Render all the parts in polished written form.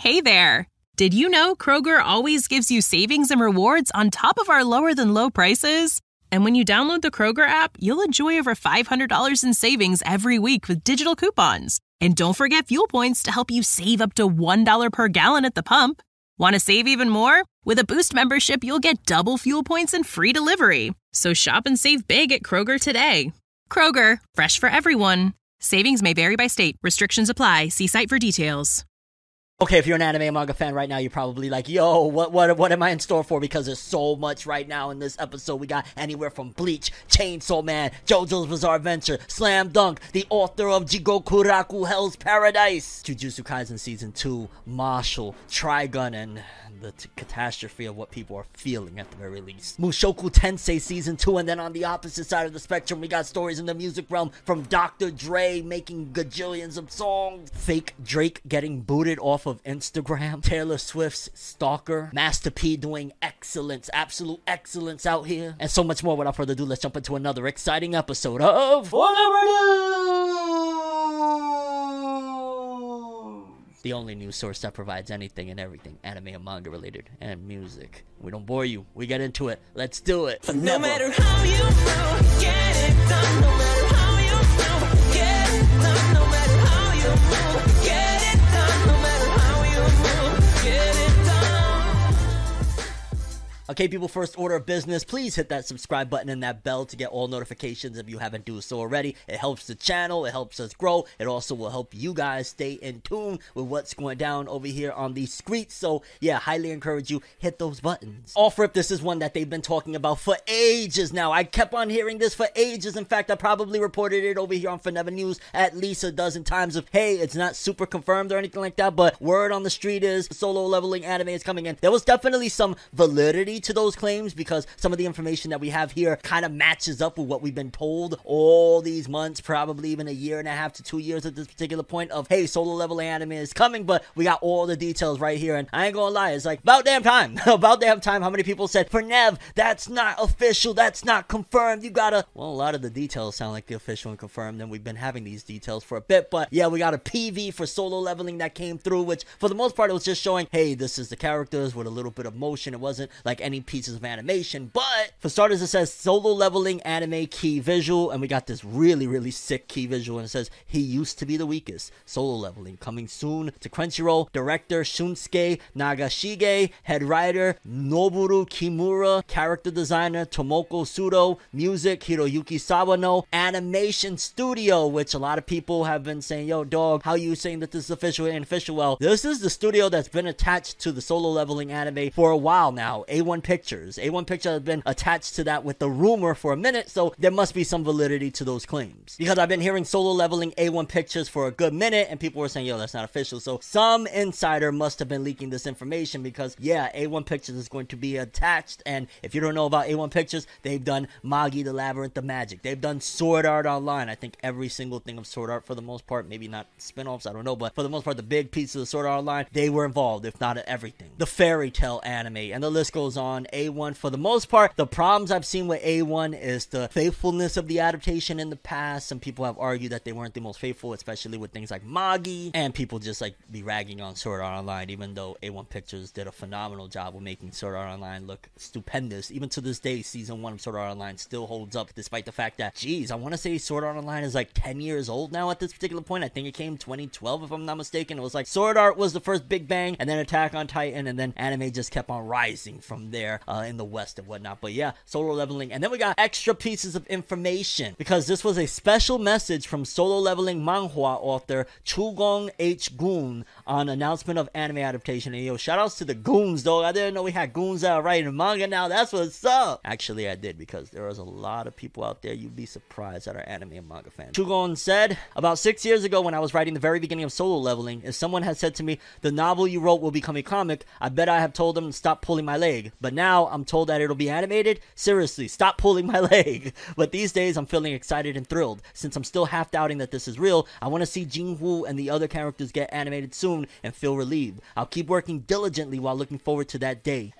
Hey there! Did you know Kroger always gives you savings and rewards on top of our lower-than-low prices? And when you download the Kroger app, you'll enjoy over $500 in savings every week with digital coupons. And don't forget fuel points to help you save up to $1 per gallon at the pump. Want to save even more? With a Boost membership, you'll get double fuel points and free delivery. So shop and save big at Kroger today. Kroger, fresh for everyone. Savings may vary by state. Restrictions apply. See site for details. Okay, if you're an anime and manga fan right now, you're probably like, yo, what am I in store for? Because there's so much right now in this episode. We got anywhere from Bleach, Chainsaw Man, JoJo's Bizarre Adventure, Slam Dunk, the author of Jigoku Raku Hell's Paradise, Jujutsu Kaisen Season 2, Marshall, Trigun, and the catastrophe of what people are feeling at the very least. Mushoku Tensei Season 2, and then on the opposite side of the spectrum, we got stories in the music realm from Dr. Dre making gajillions of songs, fake Drake getting booted off of Instagram, Taylor Swift's Stalker, Master P doing excellence, absolute excellence out here, and so much more. Without further ado, let's jump into another exciting episode of Forever News! The only news source that provides anything and everything anime and manga related and music. We don't bore you. We get into it. Let's do it. No matter how you feel, get it done. No matter how you feel, get it done. No matter how you feel, get it done. No matter how you feel, get it done. Okay, people, first order of business, please hit that subscribe button and that bell to get all notifications if you haven't done so already. It helps the channel, it helps us grow, it also will help you guys stay in tune with what's going down over here on these streets. So yeah, highly encourage you, hit those buttons. Off rip, this is one that they've been talking about for ages now. I kept on hearing this for ages. In fact, I probably reported it over here on Forever News at least a dozen times of, hey, it's not super confirmed or anything like that, but word on the street is Solo Leveling anime is coming in. There was definitely some validity to those claims because some of the information that we have here kind of matches up with what we've been told all these months, probably even a year and a half to 2 years at this particular point of, hey, Solo Leveling anime is coming, but we got all the details right here, and I ain't gonna lie, it's like about damn time. About damn time. How many people said, for Nev, that's not official, that's not confirmed, you gotta, well, a lot of the details sound like the official and confirmed, and we've been having these details for a bit, but yeah, we got a PV for Solo Leveling that came through, which for the most part it was just showing, hey, this is the characters with a little bit of motion. It wasn't like any pieces of animation, but for starters it says Solo Leveling anime key visual, and we got this really sick key visual, and it says he used to be the weakest. Solo Leveling coming soon to Crunchyroll. Director Shunsuke Nagashige, head writer Noboru Kimura, character designer Tomoko Sudo, music Hiroyuki Sawano, animation studio, which a lot of people have been saying, yo dog, how you saying that this is official and official? Well, this is the studio that's been attached to the Solo Leveling anime for a while now. A1 Pictures. A1 Pictures has been attached to that with the rumor for a minute, so there must be some validity to those claims. Because I've been hearing Solo Leveling A1 Pictures for a good minute, and people were saying, yo, that's not official. So some insider must have been leaking this information because, yeah, A1 Pictures is going to be attached, and if you don't know about A1 Pictures, they've done Magi the Labyrinth of Magic. They've done Sword Art Online. I think every single thing of Sword Art for the most part, maybe not spin-offs, I don't know, but for the most part, the big pieces of Sword Art Online, they were involved, if not everything. The Fairy Tail anime, and the list goes on. A1, for the most part, the problems I've seen with A1 is the faithfulness of the adaptation in the past. Some people have argued that they weren't the most faithful, especially with things like Magi, and people just like be ragging on Sword Art Online, even though A1 Pictures did a phenomenal job of making Sword Art Online look stupendous. Even to this day, season 1 of Sword Art Online still holds up, despite the fact that, geez, I want to say Sword Art Online is like 10 years old now at this particular point. I think it came 2012, if I'm not mistaken. It was like Sword Art was the first big bang, and then Attack on Titan, and then anime just kept on rising from there in the West and whatnot. But yeah, Solo Leveling. And then we got extra pieces of information because this was a special message from Solo Leveling manhwa author Chugong H. Goon on announcement of anime adaptation. And yo, shout outs to the goons, though. I didn't know we had goons out writing manga now. That's what's up. Actually, I did, because there was a lot of people out there you'd be surprised that are anime and manga fans. Chugong said, about 6 years ago when I was writing the very beginning of Solo Leveling, if someone had said to me, the novel you wrote will become a comic, I bet I have told them to stop pulling my leg. But But now I'm told that it'll be animated. Seriously, stop pulling my leg. But these days I'm feeling excited and thrilled. Since I'm still half doubting that this is real, I want to see Jinwoo and the other characters get animated soon and feel relieved. I'll keep working diligently while looking forward to that day.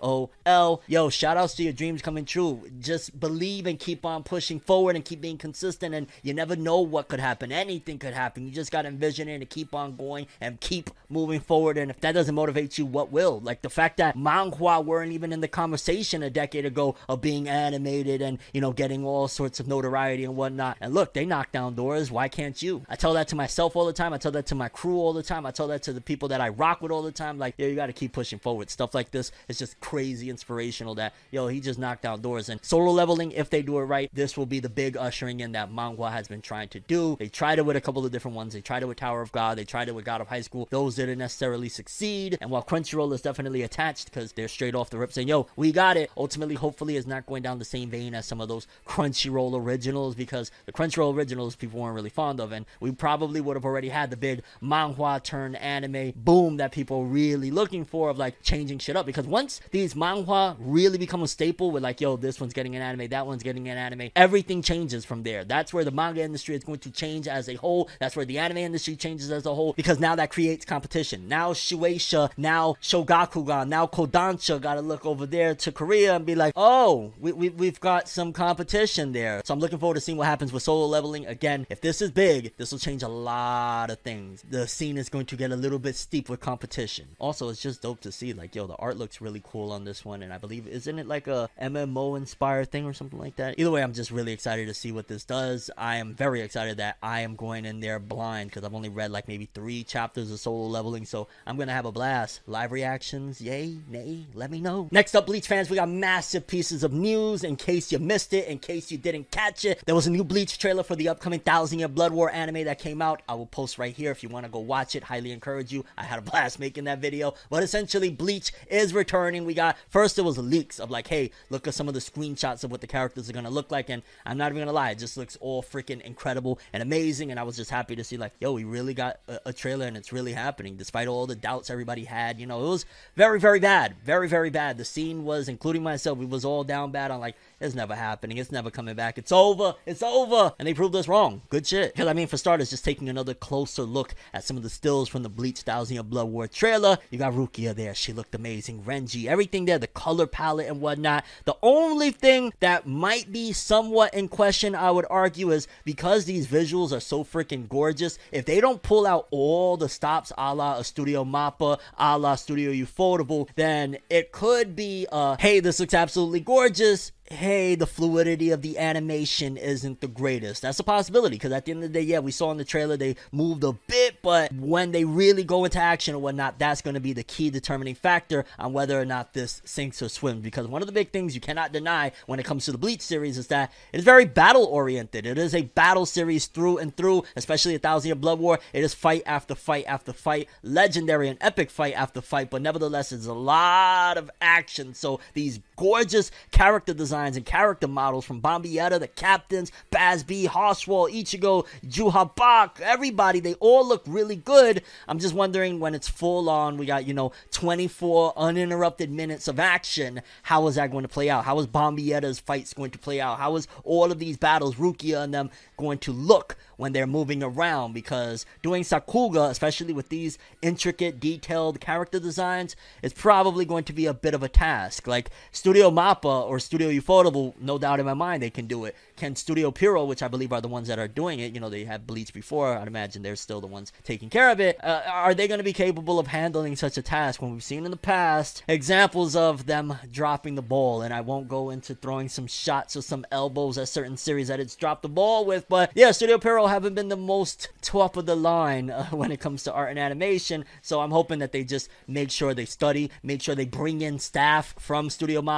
LOL. Yo, shout outs to your dreams coming true. Just believe and keep on pushing forward and keep being consistent, and you never know what could happen. Anything could happen. You just gotta envision it and keep on going and keep moving forward. And if that doesn't motivate you, what will? Like the fact that manhwa weren't even in the conversation a decade ago of being animated and, you know, getting all sorts of notoriety and whatnot. And look, they knock down doors. Why can't you? I tell that to myself all the time. I tell that to my crew all the time. I tell that to the people that I rock with all the time. Like, yo, you gotta keep pushing forward. Stuff like this is just crazy inspirational that, yo, he just knocked down doors. And Solo Leveling, if they do it right, this will be the big ushering in that manhwa has been trying to do. They tried it with a couple of different ones. They tried it with Tower of God. They tried it with God of High School. Those didn't necessarily succeed. And while Crunchyroll is definitely attached because they're straight off the rip saying, yo, we got it, ultimately, hopefully, is not going down the same vein as some of those Crunchyroll originals, because the Crunchyroll originals people weren't really fond of, and we probably would have already had the big manhwa turn anime boom that people were really looking for, of like changing shit up. Because once these manhwa really become a staple with like, yo, this one's getting an anime, that one's getting an anime, everything changes from there. That's where the manga industry is going to change as a whole. That's where the anime industry changes as a whole, because now that creates competition. Now Shueisha, now Shogakukan, now Kodansha gotta look over there to Korea and be like, oh, we've got some competition there. So I'm looking forward to seeing what happens with Solo Leveling. Again, if this is big, this will change a lot of things. The scene is going to get a little bit steep with competition. Also, it's just dope to see, like, yo, the art looks really cool on this one, and I believe, isn't it like a MMO inspired thing or something like that? Either way, I'm just really excited to see what this does. I am very excited that I am going in there blind, because I've only read like maybe 3 chapters of Solo Leveling, so I'm gonna have a blast. Live reactions, yay, nay, let me know. Next up, Bleach fans, we got massive pieces of news. In case you missed it, in case you didn't catch it, there was a new Bleach trailer for the upcoming 1000-Year Blood War anime that came out. I will post right here if you want to go watch it. Highly encourage you. I had a blast making that video. But essentially, Bleach is returning. We got, first it was leaks of like, hey, look at some of the screenshots of what the characters are gonna look like, and I'm not even gonna lie, it just looks all freaking incredible and amazing. And I was just happy to see, like, yo, we really got a trailer and it's really happening despite all the doubts everybody had. You know, it was very, very bad. Very, very bad. The scene was, including myself, we was all down bad on like, it's never happening, it's never coming back, it's over, it's over. And they proved us wrong. Good shit. Because I mean, for starters, just taking another closer look at some of the stills from the Bleach 1000-Year Blood War trailer, you got Rukia there, she looked amazing, Renji, everything there, the color palette and whatnot. The only thing that might be somewhat in question, I would argue, is because these visuals are so freaking gorgeous, if they don't pull out all the stops a la a Studio Mappa, a la Studio Ufotable, then it could be hey, this looks absolutely gorgeous, hey, the fluidity of the animation isn't the greatest. That's a possibility, because at the end of the day, yeah, we saw in the trailer they moved a bit, but when they really go into action or whatnot, that's going to be the key determining factor on whether or not this sinks or swims. Because one of the big things you cannot deny when it comes to the Bleach series is that it is very battle oriented. It is a battle series through and through, especially 1000-Year Blood War. It is fight after fight after fight, legendary and epic fight after fight, but nevertheless, it's a lot of action. So these gorgeous character designs and character models from Bombietta, the captains, Bazz-B, Horsewall, Ichigo, Juhabak, everybody, they all look really good. I'm just wondering, when it's full on, we got, you know, 24 uninterrupted minutes of action, how is that going to play out? How is Bombietta's fights going to play out? How is all of these battles, Rukia and them, going to look when they're moving around? Because doing Sakuga, especially with these intricate, detailed character designs, is probably going to be a bit of a task. Like Studio Mappa or Studio Ufotable, no doubt in my mind they can do it. Can Studio Pierrot, which I believe are the ones that are doing it, you know, they had Bleach before, I'd imagine they're still the ones taking care of it, are they going to be capable of handling such a task when we've seen in the past examples of them dropping the ball? And I won't go into throwing some shots or some elbows at certain series that it's dropped the ball with, but yeah, Studio Pierrot haven't been the most top of the line when it comes to art and animation, so I'm hoping that they just make sure they study, make sure they bring in staff from Studio Mappa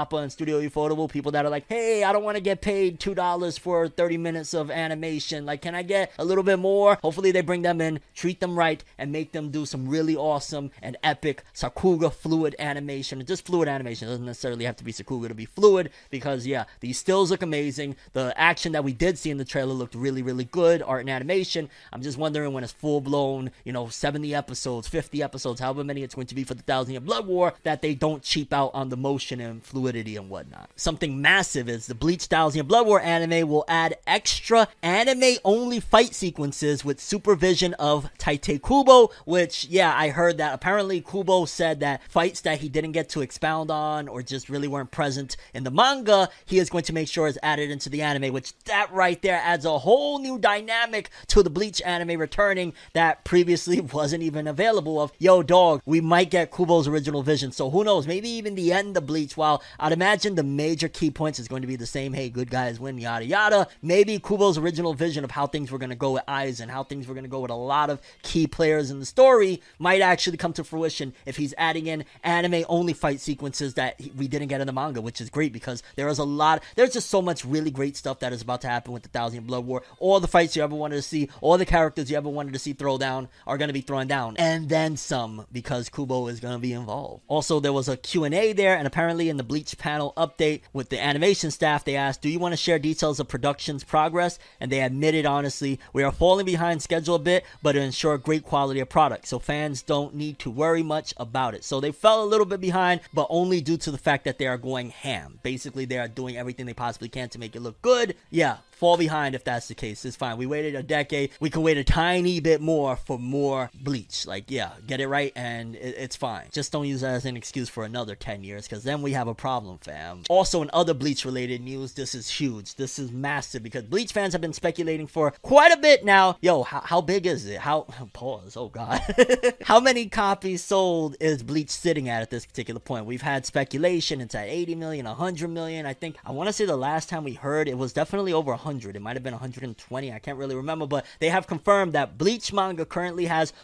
Mappa and Studio Ufotable, people that are like, hey, I don't want to get paid $2 for 30 minutes of animation. Like, can I get a little bit more? Hopefully they bring them in, treat them right, and make them do some really awesome and epic Sakuga fluid animation. And just fluid animation. It doesn't necessarily have to be Sakuga to be fluid, because yeah, these stills look amazing. The action that we did see in the trailer looked really, really good. Art and animation. I'm just wondering when it's full-blown, 70 episodes, 50 episodes, however many it's going to be for the 1,000 Year Blood War, that they don't cheap out on the motion and fluidity and whatnot. Something massive is the Bleach 1,000 Year Blood War anime will add extra anime-only fight sequences with supervision of Tite Kubo, which, yeah, I heard that apparently Kubo said that fights that he didn't get to expound on or just really weren't present in the manga, he is going to make sure is added into the anime, which that right there adds a whole new dynamic to the Bleach anime returning that previously wasn't even available. Of, yo dog, we might get Kubo's original vision, so who knows, maybe even the end of Bleach, while I'd imagine the major key points is going to be the same, hey, good guys win, yada yada, maybe Kubo's original vision of how things were going to go with Aizen and how things were going to go with a lot of key players in the story might actually come to fruition if he's adding in anime only fight sequences that we didn't get in the manga, which is great because there's just so much really great stuff that is about to happen with the 1,000 Year Blood War. All the fights you ever wanted to see, all the characters you ever wanted to see throw down are going to be thrown down, and then some, because Kubo is going to be involved. Also, there was a Q&A there, and apparently in the Bleach panel update with the animation staff, they asked, do you want to share details of production's progress? And they admitted, honestly, we are falling behind schedule a bit, but to ensure great quality of product, so fans don't need to worry much about it. So they fell a little bit behind, but only due to the fact that they are going ham. Basically, they are doing everything they possibly can to make it look good. Yeah, fall behind if that's the case. It's fine. We waited a decade. We can wait a tiny bit more for more Bleach. Like, yeah, get it right and it's fine. Just don't use that as an excuse for another 10 years, because then we have a problem, fam. Also, in other Bleach related news, this is huge. This is massive because Bleach fans have been speculating for quite a bit now. Yo, how big is it? Pause. Oh god. How many copies sold is Bleach sitting at this particular point? We've had speculation. It's at 80 million, 100 million. I want to say the last time we heard it was definitely over 100. It might have been 120. I can't really remember, but they have confirmed that Bleach manga currently has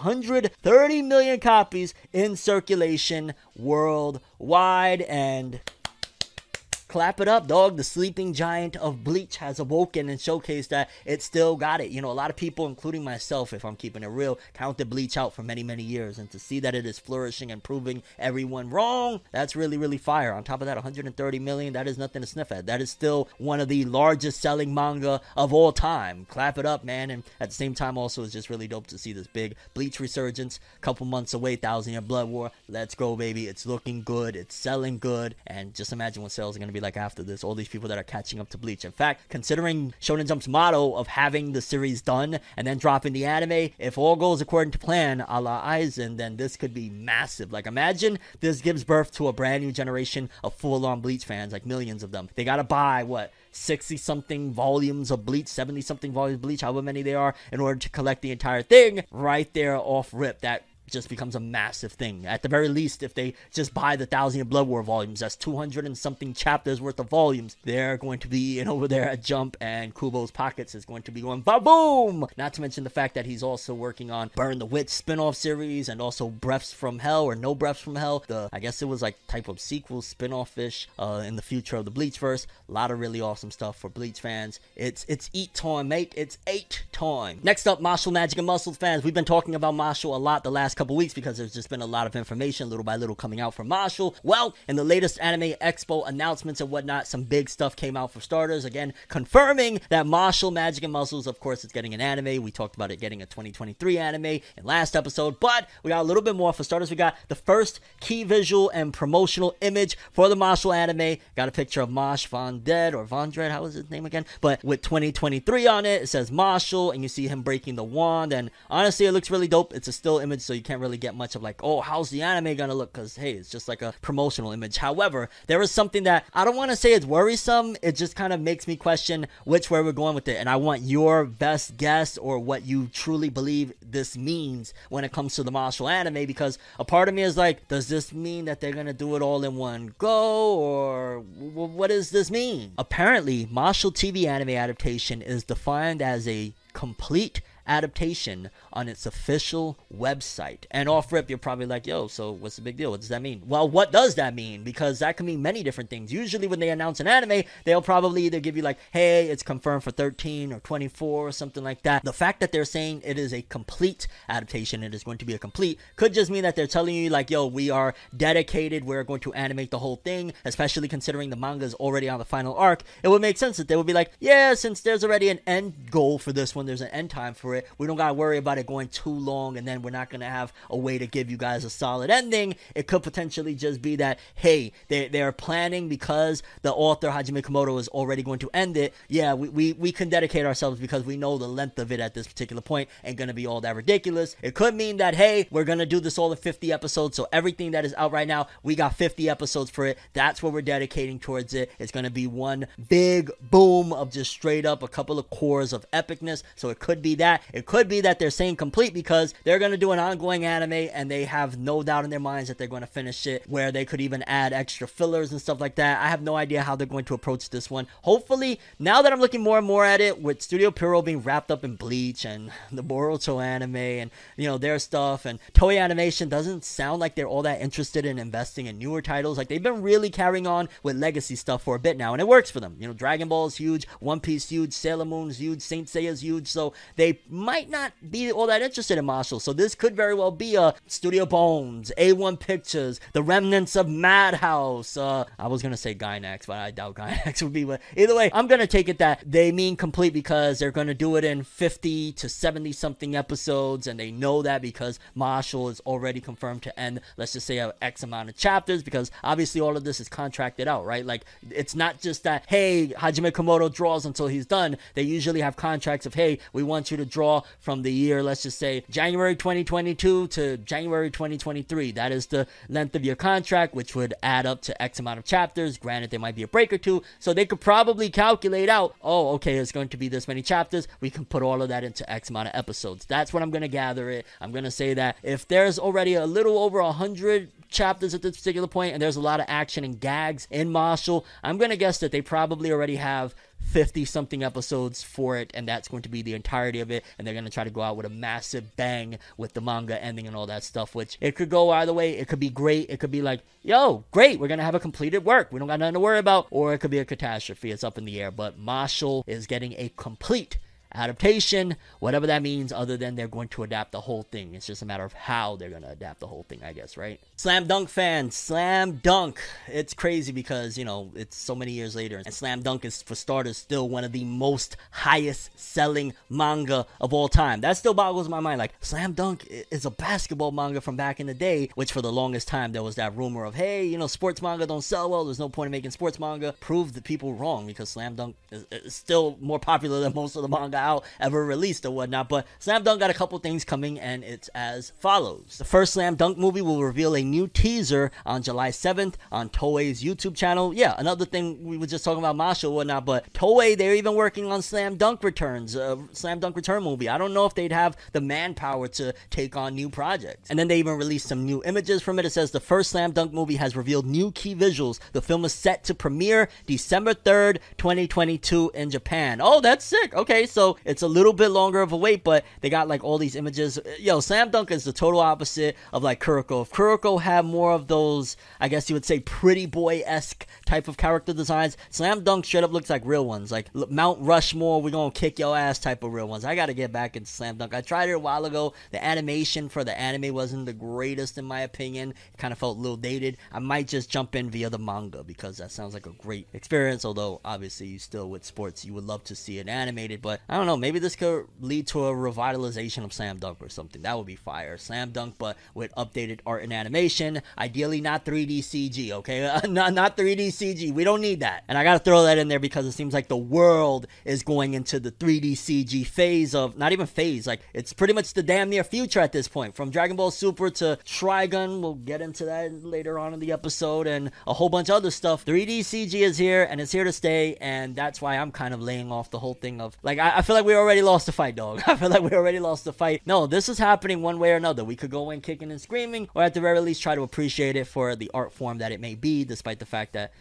130 million copies in circulation worldwide. And clap it up, dog. The sleeping giant of Bleach has awoken and showcased that it still got it. A lot of people, including myself, if I'm keeping it real, counted Bleach out for many, many years. And to see that it is flourishing and proving everyone wrong, that's really, really fire. On top of that, 130 million, that is nothing to sniff at. That is still one of the largest selling manga of all time. Clap it up, man. And at the same time, also, it's just really dope to see this big Bleach resurgence. Couple months away, 1,000 Year Blood War. Let's go, baby. It's looking good. It's selling good. And just imagine what sales are going to be like after this, all these people that are catching up to Bleach. In fact, considering Shonen Jump's motto of having the series done and then dropping the anime, if all goes according to plan, a la Aizen, then this could be massive. Like, imagine this gives birth to a brand new generation of full-on Bleach fans, like millions of them. They gotta buy, 60-something volumes of Bleach, 70-something volumes of Bleach, however many they are, in order to collect the entire thing right there off rip. That just becomes a massive thing. At the very least, if they just buy the 1,000 Year Blood War volumes, that's 200 and something chapters worth of volumes. They're going to be in over there at Jump, and Kubo's pockets is going to be going ba-boom! Not to mention the fact that he's also working on Burn the Witch spin-off series, and also Breaths from Hell, or No Breaths from Hell. I guess it was like type of sequel, spin-off-ish, in the future of the Bleachverse. A lot of really awesome stuff for Bleach fans. It's eat time, mate. It's 8 time. Next up, Mashle, Magic, and Muscles fans. We've been talking about Mashle a lot the last couple weeks because there's just been a lot of information little by little coming out from Mashle. Well, in the latest Anime Expo announcements and whatnot, some big stuff came out for starters. Again, confirming that Mashle, Magic, and Muscles, of course, is getting an anime. We talked about it getting a 2023 anime in last episode, but we got a little bit more. For starters, we got the first key visual and promotional image for the Mashle anime. Got a picture of Mosh Van Dead, or Von Dread, how is his name again? But with 2023 on it, it says Mashle, and you see him breaking the wand, and honestly, it looks really dope. It's a still image, so you can't really get much of like, oh, how's the anime gonna look? Because hey, it's just like a promotional image. However, there is something that I don't want to say it's worrisome. It just kind of makes me question which way we're going with it, and I want your best guess or what you truly believe this means when it comes to the Mashle anime, because a part of me is like, does this mean that they're gonna do it all in one go, or what does this mean? Apparently, Mashle TV anime adaptation is defined as a complete adaptation on its official website. And off rip, you're probably like, yo, so what's the big deal? What does that mean? Well, what does that mean? Because that can mean many different things. Usually when they announce an anime, they'll probably either give you like, hey, it's confirmed for 13 or 24 or something like that. The fact that they're saying it is a complete adaptation, it is going to be a complete, could just mean that they're telling you like, yo, we are dedicated, we're going to animate the whole thing, especially considering the manga is already on the final arc. It would make sense that they would be like, yeah, since there's already an end goal for this one, there's an end time for it, we don't gotta worry about it going too long, and then we're not gonna have a way to give you guys a solid ending. It could potentially just be that, hey, they're planning because the author Hajime Komoto is already going to end it. Yeah, we can dedicate ourselves because we know the length of it at this particular point ain't gonna be all that ridiculous. It could mean that, hey, we're gonna do this all in 50 episodes, so everything that is out right now, we got 50 episodes for it. That's what we're dedicating towards it. It's gonna be one big boom of just straight up a couple of cores of epicness. So it could be that. It could be that they're saying complete because they're gonna do an ongoing anime and they have no doubt in their minds that they're gonna finish it, where they could even add extra fillers and stuff like that. I have no idea how they're going to approach this one. Hopefully, now that I'm looking more and more at it, with Studio Pierrot being wrapped up in Bleach and the Boruto anime and, you know, their stuff, and Toei Animation doesn't sound like they're all that interested in investing in newer titles. Like, they've been really carrying on with legacy stuff for a bit now, and it works for them. You know, Dragon Ball is huge, One Piece huge, Sailor Moon's huge, Saint Seiya's huge, so they might not be all that interested in Marshall. So this could very well be a Studio Bones, A1 Pictures, the remnants of Madhouse. I was gonna say Gainax, but I doubt Gainax would be. But either way, I'm gonna take it that they mean complete because they're gonna do it in 50 to 70 something episodes, and they know that because Marshall is already confirmed to end, let's just say, a X amount of chapters, because obviously all of this is contracted out, right? Like, it's not just that, hey, Hajime Komoto draws until he's done. They usually have contracts of, hey, we want you to draw from the year, let's just say January 2022 to January 2023. That is the length of your contract, which would add up to X amount of chapters. Granted, there might be a break or two, so they could probably calculate out, oh, okay, it's going to be this many chapters, we can put all of that into X amount of episodes. That's what I'm going to gather it. I'm going to say that if there's already a little over 100 chapters at this particular point, and there's a lot of action and gags in Marshall, I'm going to guess that they probably already have 50 something episodes for it, and that's going to be the entirety of it, and they're going to try to go out with a massive bang with the manga ending and all that stuff, which it could go either way. It could be great. It could be like, yo, great, we're going to have a completed work, we don't got nothing to worry about, or it could be a catastrophe. It's up in the air. But Marshall is getting a complete adaptation, whatever that means, other than they're going to adapt the whole thing. It's just a matter of how they're going to adapt the whole thing, I guess, right? Slam Dunk fans, Slam Dunk. It's crazy because, you know, it's so many years later, and Slam Dunk is, for starters, still one of the most highest selling manga of all time. That still boggles my mind. Like, Slam Dunk is a basketball manga from back in the day, which for the longest time there was that rumor of, hey, you know, sports manga don't sell well, there's no point in making sports manga. Proved the people wrong, because Slam Dunk is still more popular than most of the manga out ever released or whatnot. But Slam Dunk got a couple things coming, and it's as follows. The first Slam Dunk movie will reveal a new teaser on July 7th on Toei's YouTube channel. Yeah, another thing, we were just talking about Masha or whatnot, but Toei, they're even working on Slam Dunk Returns, Slam Dunk Return movie. I don't know if they'd have the manpower to take on new projects. And then they even released some new images from it. It says the first Slam Dunk movie has revealed new key visuals. The film is set to premiere December 3rd, 2022 in Japan. Oh, that's sick. Okay, so it's a little bit longer of a wait, but they got like all these images. Yo, Slam Dunk is the total opposite of like Kuroko. If Kuroko had more of those, I guess you would say, pretty boy-esque type of character designs, Slam Dunk straight up looks like real ones. Like Mount Rushmore, we're gonna kick your ass type of real ones. I gotta get back into Slam Dunk. I tried it a while ago. The animation for the anime wasn't the greatest in my opinion. It kind of felt a little dated. I might just jump in via the manga, because that sounds like a great experience, although obviously you still, with sports, you would love to see it animated. But I don't know, maybe this could lead to a revitalization of Slam Dunk or something. That would be fire. Slam Dunk, but with updated art and animation. Ideally not 3D CG, okay? Not 3D CG. We don't need that. And I gotta throw that in there because it seems like the world is going into the 3D CG phase of, not even phase, like it's pretty much the damn near future at this point. From Dragon Ball Super to Trigun, we'll get into that later on in the episode, and a whole bunch of other stuff. 3D CG is here, and it's here to stay, and that's why I'm kind of laying off the whole thing of, like, I feel feel like we already lost the fight, dog. I feel like we already lost the fight. No, this is happening one way or another. We could go in kicking and screaming, or at the very least try to appreciate it for the art form that it may be, despite the fact that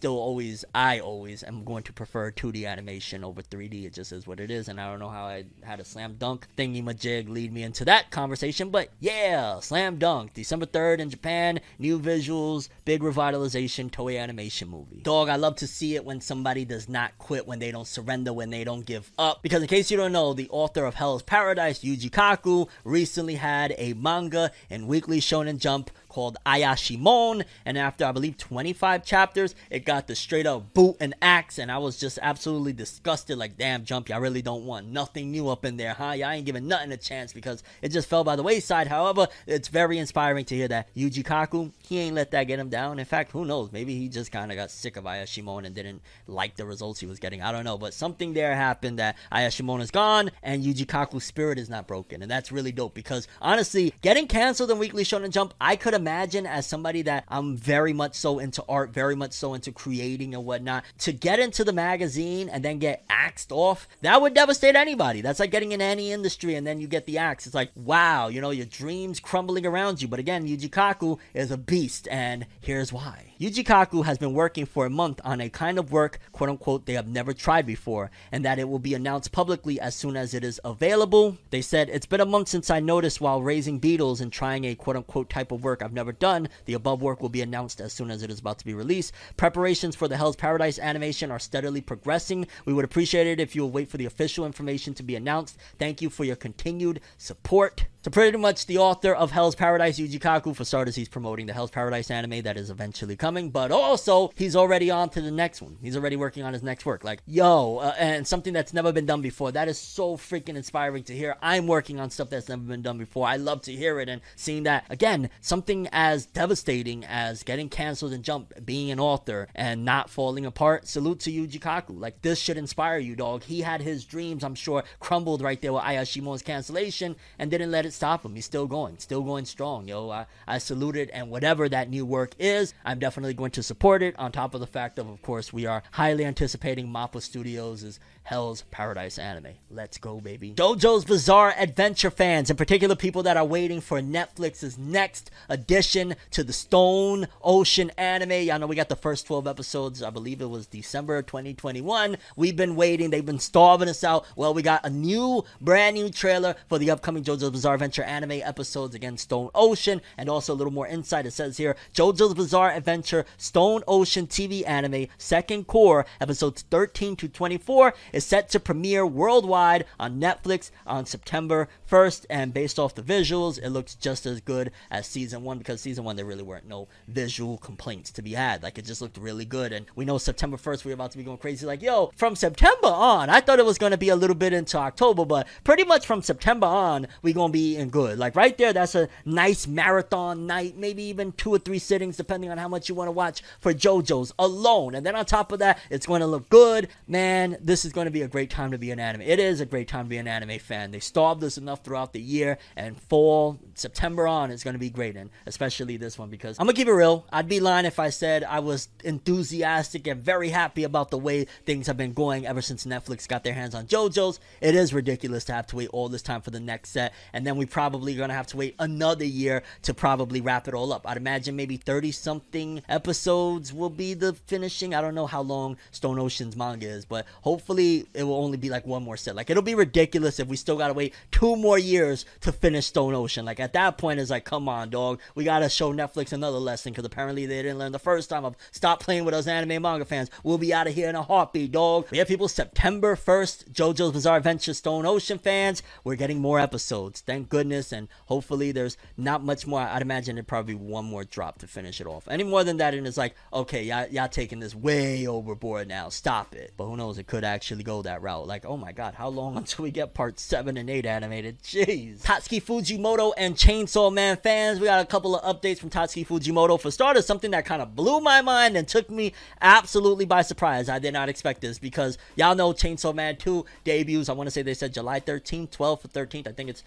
I always am going to prefer 2D animation over 3D. It just is what it is, and I don't know how I had a slam dunk thingy-majig lead me into that conversation, but yeah, slam dunk. December 3rd in Japan, new visuals, big revitalization, Toei Animation movie. Dog, I love to see it when somebody does not quit, when they don't surrender, when they don't give up, because in case you don't know, the author of Hell's Paradise, Yuji Kaku, recently had a manga in Weekly Shonen Jump called Ayashimon, and after I believe 25 chapters, it got the straight up boot and axe, and I was just absolutely disgusted. Like, damn, Jump, y'all really don't want nothing new up in there, huh? Y'all ain't giving nothing a chance, because it just fell by the wayside. However, it's very inspiring to hear that Yuji Kaku, he ain't let that get him down. In fact, who knows, maybe he just kind of got sick of Ayashimon and didn't like the results he was getting. I don't know, but something there happened that Ayashimon is gone and Yuji Kaku's spirit is not broken, and that's really dope, because honestly, getting canceled in Weekly Shonen Jump, I could imagine, as somebody that I'm very much so into art, very much so into creating and whatnot, to get into the magazine and then get axed off, that would devastate anybody. That's like getting in any industry and then you get the axe. It's like, wow, you know, your dreams crumbling around you. But again, Yuji Kaku is a beast, and here's why. Yuji Kaku has been working for a month on a kind of work, quote unquote, they have never tried before, and that it will be announced publicly as soon as it is available. They said, it's been a month since I noticed while raising beetles and trying a quote unquote type of work I've never done. The above work will be announced as soon as it is about to be released. Preparations for the Hell's Paradise animation are steadily progressing. We would appreciate it if you will wait for the official information to be announced. Thank you for your continued support. So pretty much the author of Hell's Paradise, Yuji Kaku, for starters, he's promoting the Hell's Paradise anime that is eventually coming, but also he's already on to the next one. He's already working on his next work. Like, yo, and something that's never been done before. That is so freaking inspiring to hear. I'm working on stuff that's never been done before. I love to hear it, and seeing that, again, something as devastating as getting canceled in Jump, being an author, and not falling apart. Salute to Yuji Kaku. Like, this should inspire you, dog. He had his dreams, I'm sure, crumbled right there with Ayashimon's cancellation, and didn't let it stop him. He's still going strong, yo. I salute it, and whatever that new work is, I'm definitely going to support it, on top of the fact of course, we are highly anticipating Mappa Studios' Hell's Paradise anime. Let's go, baby. JoJo's Bizarre Adventure fans, in particular people that are waiting for Netflix's next addition to the Stone Ocean anime. Y'all know we got the first 12 episodes, I believe it was December 2021. We've been waiting, they've been starving us out. Well, we got a brand new trailer for the upcoming JoJo's Bizarre Adventure anime episodes, again, Stone Ocean, and also a little more insight. It says here, JoJo's Bizarre Adventure Stone Ocean TV anime second core, episodes 13 to 24, is set to premiere worldwide on Netflix on September 1st, and based off the visuals, it looks just as good as season 1, because season 1 there really weren't no visual complaints to be had. Like, it just looked really good, and we know September 1st we're about to be going crazy. Like, yo, from September on, I thought it was going to be a little bit into October, but pretty much from September on, we going to be eating good. Like, right there, that's a nice marathon night, maybe even 2 or 3 sittings, depending on how much you want to watch for JoJo's alone. And then on top of that, it's going to look good. Man, this is going to be a great time to be an anime. It is a great time to be an anime fan. They starved us enough throughout the year, and fall, September on, is going to be great, and especially this one, because I'm going to keep it real. I'd be lying if I said I was enthusiastic and very happy about the way things have been going ever since Netflix got their hands on JoJo's. It is ridiculous to have to wait all this time for the next set, and then we probably going to have to wait another year to probably wrap it all up. I'd imagine maybe 30-something episodes will be the finishing. I don't know how long Stone Ocean's manga is, but hopefully it will only be like one more set. Like, it'll be ridiculous if we still gotta wait 2 more years to finish Stone Ocean. Like, at that point, it's like, come on, dog. We gotta show Netflix another lesson, because apparently they didn't learn the first time of stop playing with us anime manga fans. We'll be out of here in a heartbeat, dog. But yeah, people, September 1st, JoJo's Bizarre Adventure Stone Ocean fans, we're getting more episodes. Thank goodness, and hopefully there's not much more. I'd imagine it'd probably be one more drop to finish it off. Any more than that, and it's like, okay, y'all taking this way overboard now. Stop it. But who knows, it could actually go that route. Like, oh my god, how long until we get part 7 and 8 animated? Jeez. Tatsuki Fujimoto and Chainsaw Man fans, we got a couple of updates from Tatsuki Fujimoto. For starters, something that kind of blew my mind and took me absolutely by surprise. I did not expect this, because y'all know Chainsaw Man 2 debuts, I want to say they said July 13th, 12th or 13th. I think it's the 12th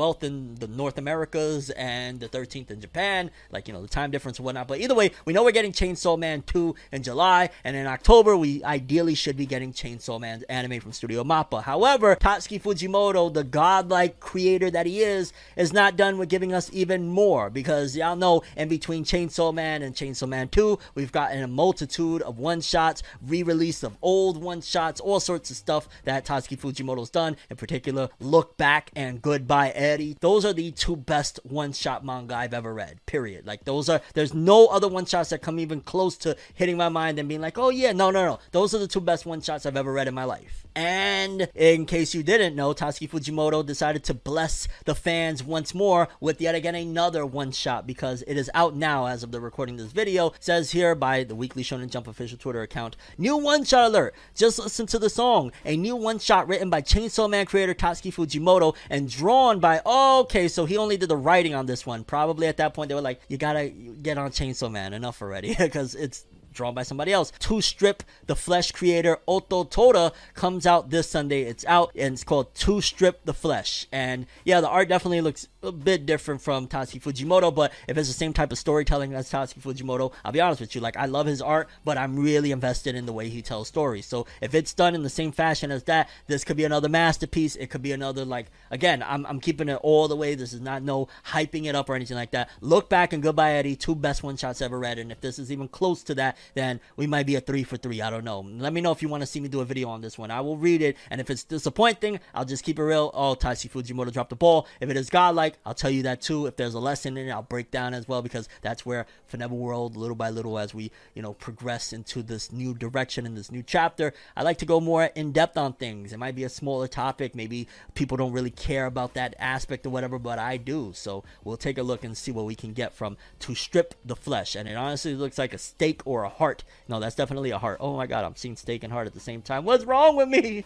12th in the North Americas and the 13th in Japan, like, you know, the time difference and whatnot. But either way, we know we're getting Chainsaw Man 2 in July, and in October we ideally should be getting Chainsaw Man anime from Studio Mappa. However, Tatsuki Fujimoto, the godlike creator that he is not done with giving us even more, because y'all know in between Chainsaw Man and Chainsaw Man 2, we've gotten a multitude of one-shots, re-release of old one-shots, all sorts of stuff that Tatsuki Fujimoto's done. In particular, Look Back and Goodbye Eddie. Those are the two best one-shot manga I've ever read, period. Like, there's no other one-shots that come even close to hitting my mind and being like, oh yeah, no. Those are the two best one-shots I've ever read in my life. And in case you didn't know, Tatsuki Fujimoto decided to bless the fans once more with yet again another one-shot, because it is out now as of the recording of this video. It says here by the Weekly Shonen Jump official Twitter account, new one-shot alert. Just listen to the song. A new one-shot written by Chainsaw Man creator Tatsuki Fujimoto and drawn by, okay, so he only did the writing on this one. Probably at that point they were like, you gotta get on Chainsaw Man, enough already, because it's drawn by somebody else. To Strip the Flesh creator Otto Toda comes out this Sunday. It's out and it's called To Strip the Flesh. And yeah, the art definitely looks a bit different from Tatsuki Fujimoto, but if it's the same type of storytelling as Tatsuki Fujimoto, I'll be honest with you, like, I love his art, but I'm really invested in the way he tells stories. So if it's done in the same fashion as that, this could be another masterpiece. It could be another, like, again, I'm keeping it all the way. This is not no hyping it up or anything like that. Look Back and Goodbye Eddie, two best one-shots ever read, and if this is even close to that, then we might be a 3 for 3. I don't know. Let me know if you want to see me do a video on this one. I will read it, and if it's disappointing, I'll just keep it real. Oh, Tatsuki Fujimoto dropped the ball. If it is godlike, I'll tell you that too. If there's a lesson in it, I'll break down as well, because that's where Forever World, little by little, as we, you know, progress into this new direction in this new chapter, I like to go more in depth on things. It might be a smaller topic. Maybe people don't really care about that aspect or whatever, but I do. So we'll take a look and see what we can get from To Strip the Flesh. And it honestly looks like a steak or a heart. No, that's definitely a heart. Oh my god, I'm seeing steak and heart at the same time. What's wrong with me?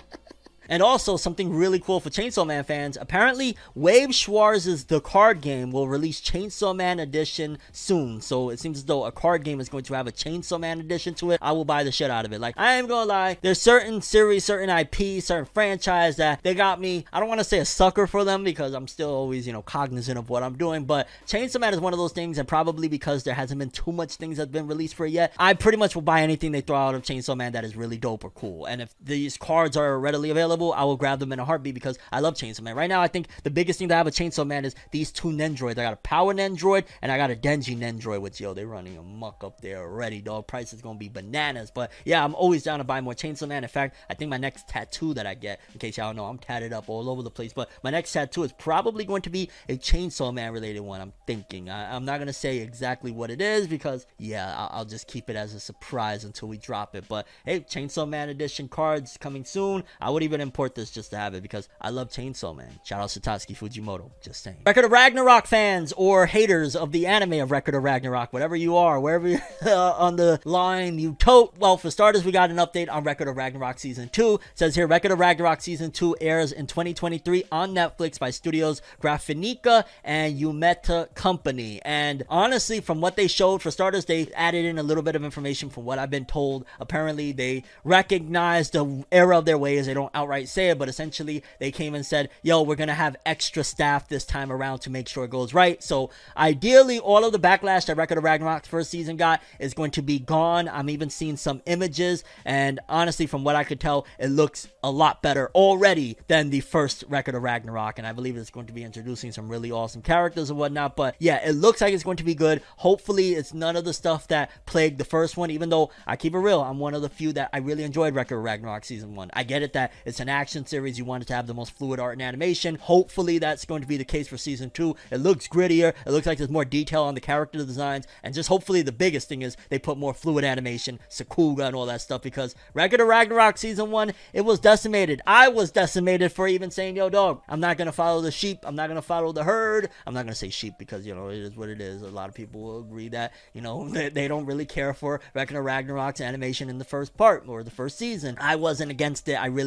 And also, something really cool for Chainsaw Man fans, apparently Wave Schwartz's The Card Game will release Chainsaw Man Edition soon. So it seems as though a card game is going to have a Chainsaw Man edition to it. I will buy the shit out of it. Like, I ain't gonna lie, there's certain series, certain IP, certain franchise that they got me, I don't want to say a sucker for them, because I'm still always, you know, cognizant of what I'm doing, but Chainsaw Man is one of those things, and probably because there hasn't been too much things that have been released for it yet, I pretty much will buy anything they throw out of Chainsaw Man that is really dope or cool. And if these cards are readily available, I will grab them in a heartbeat, because I love Chainsaw Man. Right now, I think the biggest thing that I have with Chainsaw Man is these two Nendroids. I got a Power Nendroid and I got a Denji Nendroid, which, yo, they're running amok up there already, dog. Price is gonna be bananas. But yeah, I'm always down to buy more Chainsaw Man. In fact, I think my next tattoo that I get, in case y'all know, I'm tatted up all over the place, but my next tattoo is probably going to be a Chainsaw Man related one, I'm thinking. I'm not gonna say exactly what it is, because yeah, I'll just keep it as a surprise until we drop it. But hey, Chainsaw Man edition cards coming soon. I would even import this just to have it, because I love Chainsaw Man. Shout out to Tatsuki Fujimoto, just saying. Record of Ragnarok fans or haters of the anime of Record of Ragnarok, whatever you are, wherever you're on the line you tote. Well, for starters, we got an update on Record of Ragnarok Season 2. It says here, Record of Ragnarok Season 2 airs in 2023 on Netflix by studios Graphinica and Yumeta Company. And honestly, from what they showed, for starters, they added in a little bit of information from what I've been told. Apparently, they recognize the error of their ways. They don't outright say it, but essentially they came and said, yo, we're gonna have extra staff this time around to make sure it goes right. So ideally, all of the backlash that Record of Ragnarok's first season got is going to be gone. I'm even seeing some images, and honestly, from what I could tell, it looks a lot better already than the first Record of Ragnarok, and I believe it's going to be introducing some really awesome characters and whatnot. But yeah, it looks like it's going to be good. Hopefully it's none of the stuff that plagued the first one, even though I keep it real, I'm one of the few that I really enjoyed Record of Ragnarok Season 1. I get it that it's an action series, you wanted to have the most fluid art and animation. Hopefully that's going to be the case for Season 2. It looks grittier, it looks like there's more detail on the character designs, and just hopefully the biggest thing is they put more fluid animation, Sakuga and all that stuff, because Record of Ragnarok Season 1, it was decimated. I was decimated for even saying, yo dog, I'm not going to follow the sheep, I'm not going to follow the herd. I'm not going to say sheep because, you know, it is what it is. A lot of people will agree that, you know, they don't really care for Record of Ragnarok's animation in the first part or the first season. I wasn't against it. I really enjoyed it.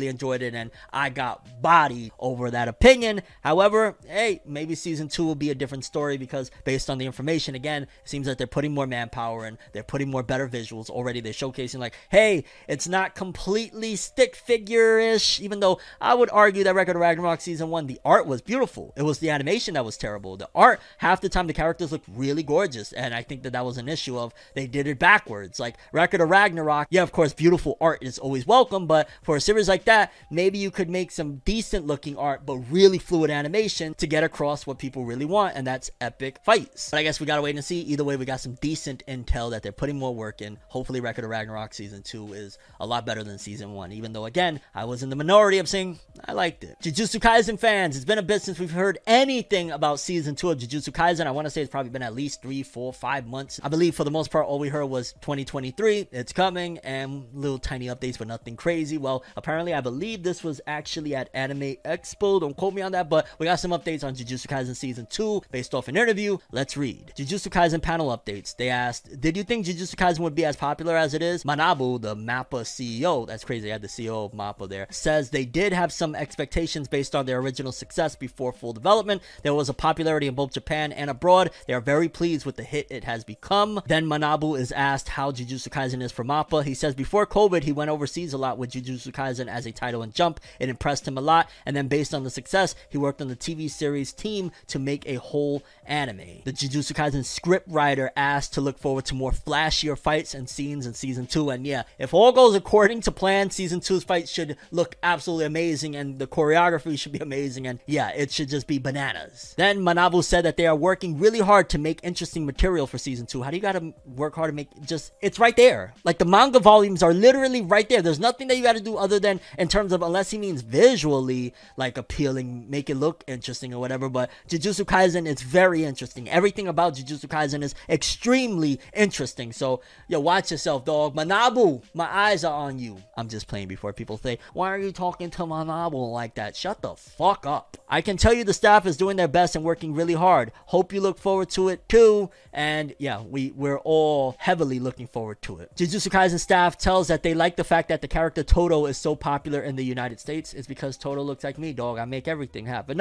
it, and I got bodied over that opinion. However, hey, maybe season 2 will be a different story, because based on the information, again, it seems that they're putting more manpower and they're putting more better visuals already. They're showcasing like, hey, it's not completely stick figure-ish, even though I would argue that Record of Ragnarok season 1, the art was beautiful. It was the animation that was terrible. The art, half the time the characters looked really gorgeous, and I think that was an issue of they did it backwards. Like Record of Ragnarok, yeah, of course, beautiful art is always welcome, but for a series like that, maybe you could make some decent looking art but really fluid animation to get across what people really want, and that's epic fights. But I guess we gotta wait and see. Either way, we got some decent intel that they're putting more work in. Hopefully Record of Ragnarok season 2 is a lot better than season 1, even though again, I was in the minority of saying I liked it. Jujutsu Kaisen fans, it's been a bit since we've heard anything about season 2 of Jujutsu Kaisen. I want to say it's probably been at least 3, 4, 5 months. I believe for the most part all we heard was 2023, it's coming, and little tiny updates but nothing crazy. Well, apparently I believe this was actually at Anime Expo, don't quote me on that, but we got some updates on Jujutsu Kaisen season 2 based off an interview. Let's read. Jujutsu Kaisen panel updates. They asked, did you think Jujutsu Kaisen would be as popular as it is? Manabu, the MAPPA CEO, that's crazy, I had the CEO of MAPPA there, says they did have some expectations based on their original success before full development. There was a popularity in both Japan and abroad. They are very pleased with the hit it has become. Then Manabu is asked how Jujutsu Kaisen is for MAPPA. He says before COVID, he went overseas a lot with Jujutsu Kaisen as a title and Jump. It impressed him a lot, and then based on the success, he worked on the TV series team to make a whole anime. The Jujutsu Kaisen script writer asked to look forward to more flashier fights and scenes in season 2, and yeah, if all goes according to plan, season 2's fights should look absolutely amazing, and the choreography should be amazing, and yeah, it should just be bananas. Then Manabu said that they are working really hard to make interesting material for season 2. How do you gotta work hard to make it's right there. Like the manga volumes are literally right there. There's nothing that you gotta do other than in terms of, unless he means visually like appealing, make it look interesting or whatever, but Jujutsu Kaisen is very interesting. Everything about Jujutsu Kaisen is extremely interesting. So, yo, watch yourself, dog. Manabu, my eyes are on you. I'm just playing before people say, why are you talking to Manabu like that? Shut the fuck up. I can tell you the staff is doing their best and working really hard. Hope you look forward to it too. And yeah, we're all heavily looking forward to it. Jujutsu Kaisen staff tells that they like the fact that the character Todo is so popular in the United States. It's because Todo looks like me, dog. I make everything happen.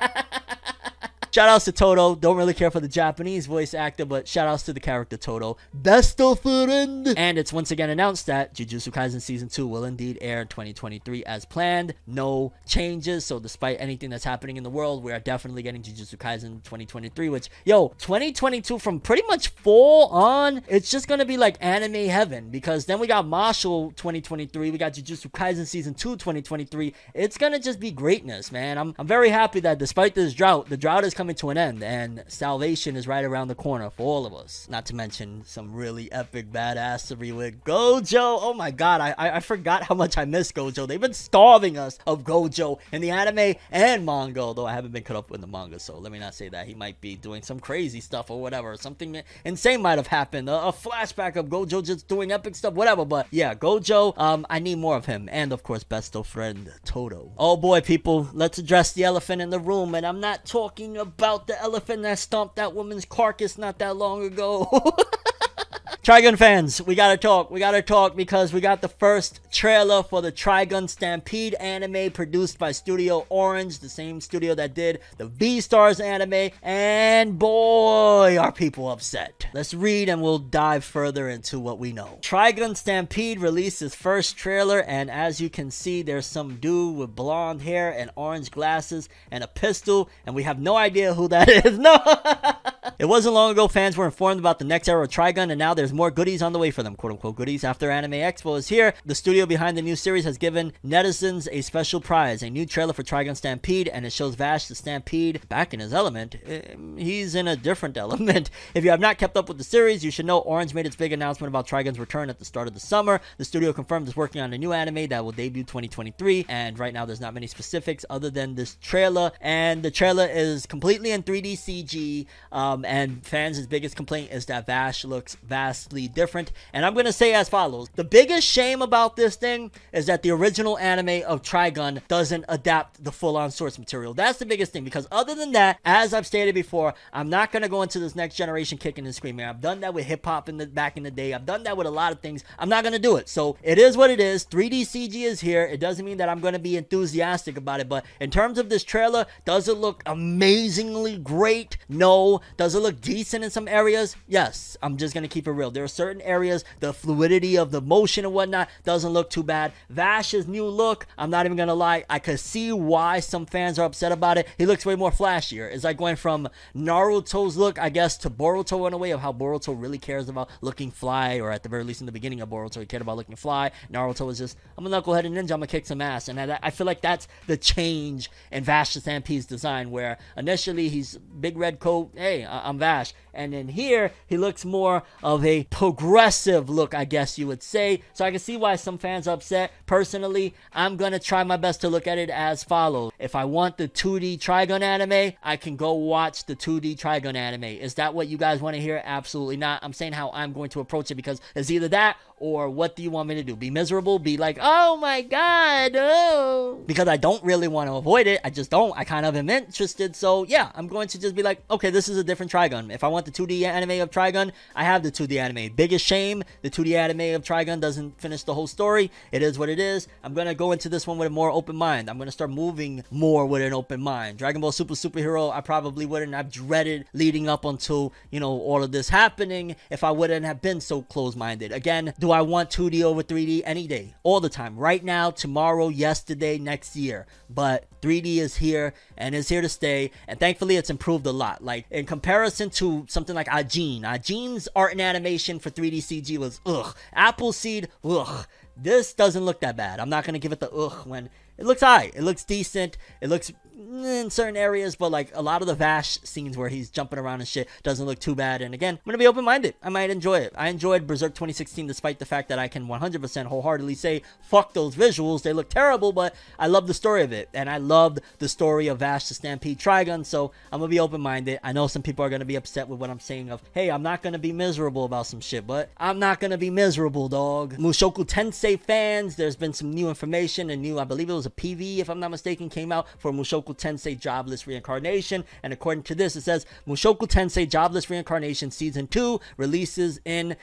Shout outs to Todo. Don't really care for the Japanese voice actor, but shout outs to the character Todo. Best of friend. And it's once again announced that Jujutsu Kaisen Season 2 will indeed air in 2023 as planned. No changes. So despite anything that's happening in the world, we are definitely getting Jujutsu Kaisen 2023, which, yo, 2022 from pretty much fall on, it's just going to be like anime heaven, because then we got Marshall 2023. We got Jujutsu Kaisen Season 2 2023. It's going to just be greatness, man. I'm very happy that despite this drought, the drought is coming to an end, and salvation is right around the corner for all of us. Not to mention some really epic badassery with Gojo. Oh my god, I forgot how much I miss Gojo. They've been starving us of Gojo in the anime and manga, although I haven't been caught up with the manga, so let me not say that. He might be doing some crazy stuff or whatever. Something insane might have happened. A flashback of Gojo just doing epic stuff, whatever. But yeah, Gojo, I need more of him. And of course, best of friend Todo. Oh boy, people, let's address the elephant in the room, and I'm not talking about the elephant that stomped that woman's carcass not that long ago. Trigun fans, we gotta talk because we got the first trailer for the Trigun Stampede anime produced by Studio Orange, the same studio that did the V-Stars anime, and boy, are people upset. Let's read and we'll dive further into what we know. Trigun Stampede released its first trailer, and as you can see, there's some dude with blonde hair and orange glasses and a pistol, and we have no idea who that is. No! It wasn't long ago fans were informed about the next era of Trigun, and now there's more goodies on the way for them, quote-unquote goodies. After Anime Expo is here, the studio behind the new series has given netizens a special prize, a new trailer for Trigun Stampede, and it shows Vash the Stampede back in his element. He's in a different element. If you have not kept up with the series, you should know Orange made its big announcement about Trigun's return at the start of the summer. The studio confirmed it's working on a new anime that will debut 2023, and right now there's not many specifics other than this trailer, and the trailer is completely in 3D CG. And fans' biggest complaint is that Vash looks vastly different. And I'm going to say as follows. The biggest shame about this thing is that the original anime of Trigun doesn't adapt the full-on source material. That's the biggest thing, because other than that, as I've stated before, I'm not going to go into this next generation kicking and screaming. I've done that with hip-hop back in the day. I've done that with a lot of things. I'm not going to do it. So it is what it is. 3D CG is here. It doesn't mean that I'm going to be enthusiastic about it, but in terms of this trailer, does it look amazingly great? No. Does it look decent in some areas? Yes. I'm just going to keep it real. There are certain areas, the fluidity of the motion and whatnot doesn't look too bad. Vash's new look, I'm not even going to lie, I could see why some fans are upset about it. He looks way more flashier. It's like going from Naruto's look, I guess, to Boruto in a way of how Boruto really cares about looking fly, or at the very least in the beginning of Boruto, he cared about looking fly. Naruto was just, I'm a knuckleheaded ninja, I'm gonna kick some ass. And I feel like that's the change in Vash the Stampede's design, where initially he's big red coat, hey, I'm Vash. And then here, he looks more of a progressive look, I guess you would say. So I can see why some fans are upset. Personally, I'm going to try my best to look at it as follows. If I want the 2D Trigun anime, I can go watch the 2D Trigun anime. Is that what you guys want to hear? Absolutely not. I'm saying how I'm going to approach it, because it's either that or what do you want me to do? Be miserable? Be like, oh my god, oh. Because I don't really want to avoid it. I just don't. I kind of am interested. So yeah, I'm going to just be like, okay, this is a different Trigun. If I want the 2D anime of Trigun, I have the 2D anime. Biggest shame, the 2D anime of Trigun doesn't finish the whole story. It is what it is. I'm going to go into this one with a more open mind. I'm going to start moving more with an open mind. Dragon Ball Super Superhero, I probably wouldn't have dreaded leading up until, you know, all of this happening if I wouldn't have been so close-minded. Again, do I want 2D over 3D? Any day, all the time, right now, tomorrow, yesterday, next year. But 3D is here and is here to stay, and thankfully it's improved a lot. Like in comparison to something like Ajin's art and animation for 3D CG was ugh. Appleseed, ugh. This doesn't look that bad. I'm not gonna give it the ugh when it looks high. It looks decent. It looks in certain areas, but like a lot of the Vash scenes where he's jumping around and shit doesn't look too bad. And again, I'm gonna be open-minded. I might enjoy it. I enjoyed Berserk 2016 despite the fact that I can 100% wholeheartedly say fuck those visuals. They look terrible, but I love the story of it, and I loved the story of Vash the Stampede Trigun. So I'm gonna be open-minded. I know some people are gonna be upset with what I'm saying of, hey, I'm not gonna be miserable about some shit, but I'm not gonna be miserable, dog. Mushoku Tensei fans, there's been some new information, and new, I believe it was a PV, if I'm not mistaken, came out for Mushoku Tensei Jobless Reincarnation, and according to this, it says Mushoku Tensei Jobless Reincarnation Season 2 releases in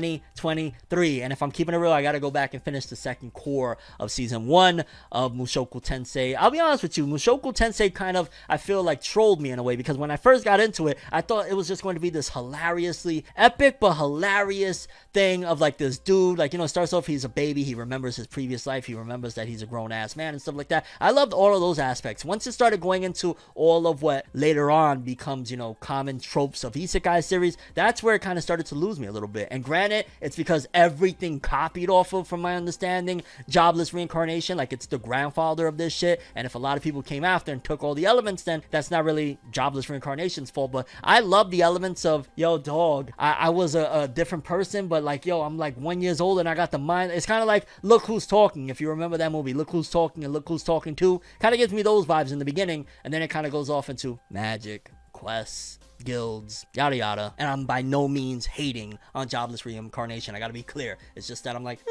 2023. And if I'm keeping it real, I gotta go back and finish the second core of Season 1 of Mushoku Tensei. I'll be honest with you, Mushoku Tensei kind of, I feel like, trolled me in a way, because when I first got into it, I thought it was just going to be this hilariously epic but hilarious thing of like this dude, like, you know, it starts off, he's a baby, he remembers his previous life, he remembers that he's a grown-ass man and stuff like that. I loved all of those aspects. Once it started going into all of what later on becomes, you know, common tropes of isekai series, that's where it kind of started to lose me a little bit. And granted, it's because everything copied off of, from my understanding, Jobless Reincarnation, like it's the grandfather of this shit, and if a lot of people came after and took all the elements, then that's not really Jobless Reincarnation's fault. But I love the elements of, yo, dog, I was a different person, but like, yo, I'm like 1 year old and I got the mind. It's kind of like Look Who's Talking, if you remember that movie, Look Who's Talking and Look Who's Talking Too. Kind of gives me those vibes in the beginning, and then it kind of goes off into magic, quests, guilds, yada yada. And I'm by no means hating on Jobless Reincarnation. I gotta be clear. It's just that I'm like,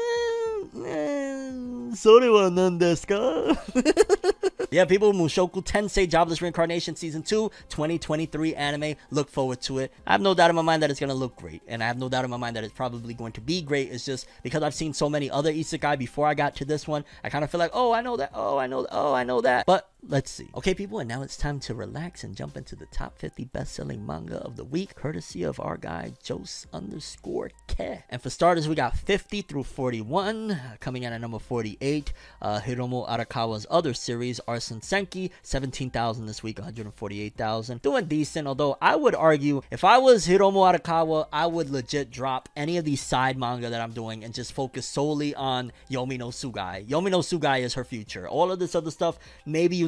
sorry wa nan desu ka? Yeah, people, Mushoku Tensei Jobless Reincarnation Season 2, 2023 anime. Look forward to it. I have no doubt in my mind that it's gonna look great, and I have no doubt in my mind that it's probably going to be great. It's just because I've seen so many other isekai before I got to this one, I kind of feel like, oh, I know that, oh, I know, oh, I know that. But let's see. Okay, people, and now it's time to relax and jump into the top 50 best-selling manga of the week, courtesy of our guy, Jose_Ke. And for starters, we got 50 through 41. Coming in at number 48, Hiromu Arakawa's other series, Arsen Senki, 17,000 this week, 148,000. Doing decent, although I would argue, if I was Hiromu Arakawa, I would legit drop any of these side manga that I'm doing and just focus solely on Yomi no Sugai. Yomi no Sugai is her future. All of this other stuff, maybe you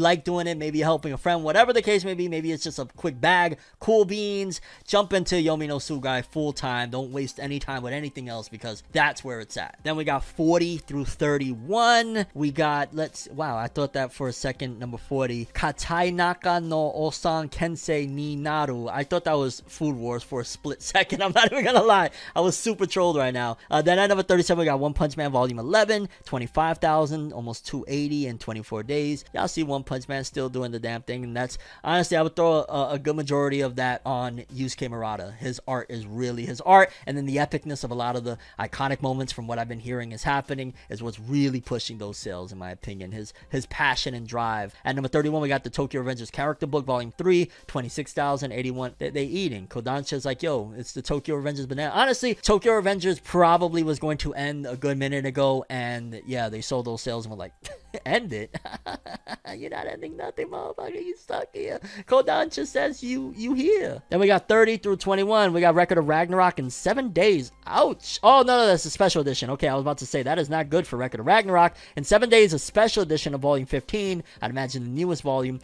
like doing it, maybe helping a friend, whatever the case may be. Maybe it's just a quick bag, cool beans. Jump into Yomi no Tsugai full time. Don't waste any time with anything else because that's where it's at. Then we got 40 through 31. We got, wow, I thought that for a second, number 40. Katai Naka no Osan Kensei ni Naru. I thought that was Food Wars for a split second. I'm not even gonna lie. I was super trolled right now. Then at number 37, we got One Punch Man Volume 11. 25,000, almost 280 in 24 days. Y'all see One Punch Man still doing the damn thing. And that's, honestly, I would throw a good majority of that on Yusuke Murata. His art is really his art. And then the epicness of a lot of the iconic moments from what I've been hearing is happening is what's really pushing those sales, in my opinion. His passion and drive. At number 31, we got the Tokyo Revengers Character Book Volume 3. 26,000, 81. They eating. Kodansha's like, yo, it's the Tokyo Revengers banana. Honestly, Tokyo Revengers probably was going to end a good minute ago. And yeah, they sold those sales and were like, end it. You're not ending nothing, motherfucker. You stuck here. Kodansha says you here. Then we got 30 through 21. We got Record of Ragnarok in 7 days. Ouch. Oh, no, that's a special edition. Okay, I was about to say that is not good for Record of Ragnarok. In 7 days, a special edition of Volume 15. I'd imagine the newest volume,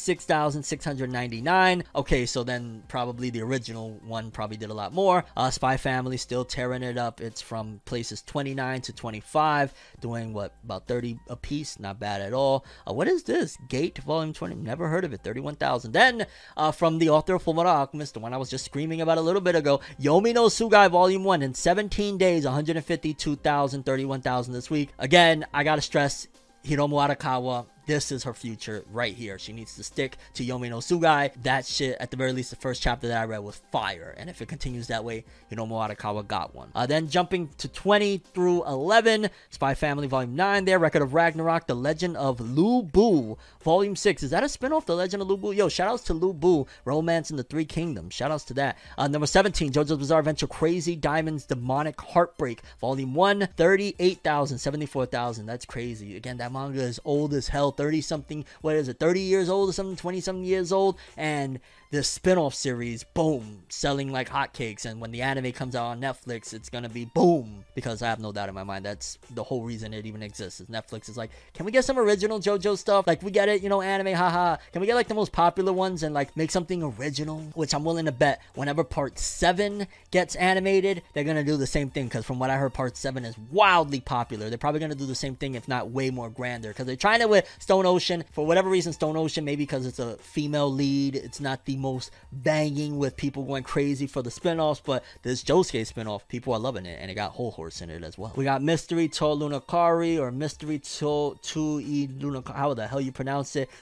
26,699. Okay, so then probably the original one probably did a lot more. Spy Family still tearing it up. It's from places 29 to 25, doing what, about 30 a piece. Not bad at all. What is this? Gate Volume 20. Never heard of it. 31,000. Then from the author of Fullmetal Alchemist, the one I was just screaming about a little bit ago, Yomi no Tsugai Volume 1 in 17 days, 152,000, 31,000 this week. Again, I gotta stress, Hiromu Arakawa, this is her future right here. She needs to stick to Yomi no Tsugai. That shit, at the very least, the first chapter that I read was fire. And if it continues that way, Hiromu Arakawa got one. Then jumping to 20 through 11, Spy Family Volume 9 there. Record of Ragnarok, The Legend of Lu Bu, Volume 6. Is that a spinoff, The Legend of Lu Bu? Yo, shoutouts to Lu Bu, Romance in the Three Kingdoms. Shoutouts to that. Number 17, JoJo's Bizarre Adventure Crazy Diamonds Demonic Heartbreak, Volume 1, 38,000, 74,000. That's crazy. Again, that manga is old as hell. 30 something, what is it, 30 years old or something, 20 something years old, and this spin-off series, boom, selling like hotcakes. And when the anime comes out on Netflix, it's gonna be boom, because I have no doubt in my mind that's the whole reason it even exists. Is Netflix is like, can we get some original JoJo stuff? Like, we get it, you know, anime, haha. Can we get like the most popular ones and like make something original? Which I'm willing to bet whenever part 7 gets animated, they're gonna do the same thing, because from what I heard, part 7 is wildly popular. They're probably gonna do the same thing, if not way more grander, because they're trying it with Stone Ocean. For whatever reason, Stone Ocean, maybe because it's a female lead, it's not the most banging with people going crazy for the spin-offs, but this Josuke spin-off, people are loving it, and it got Whole Horse in it as well. We got Mystery to Lunakari, or Mystery to Lunakari, how the hell you pronounce it,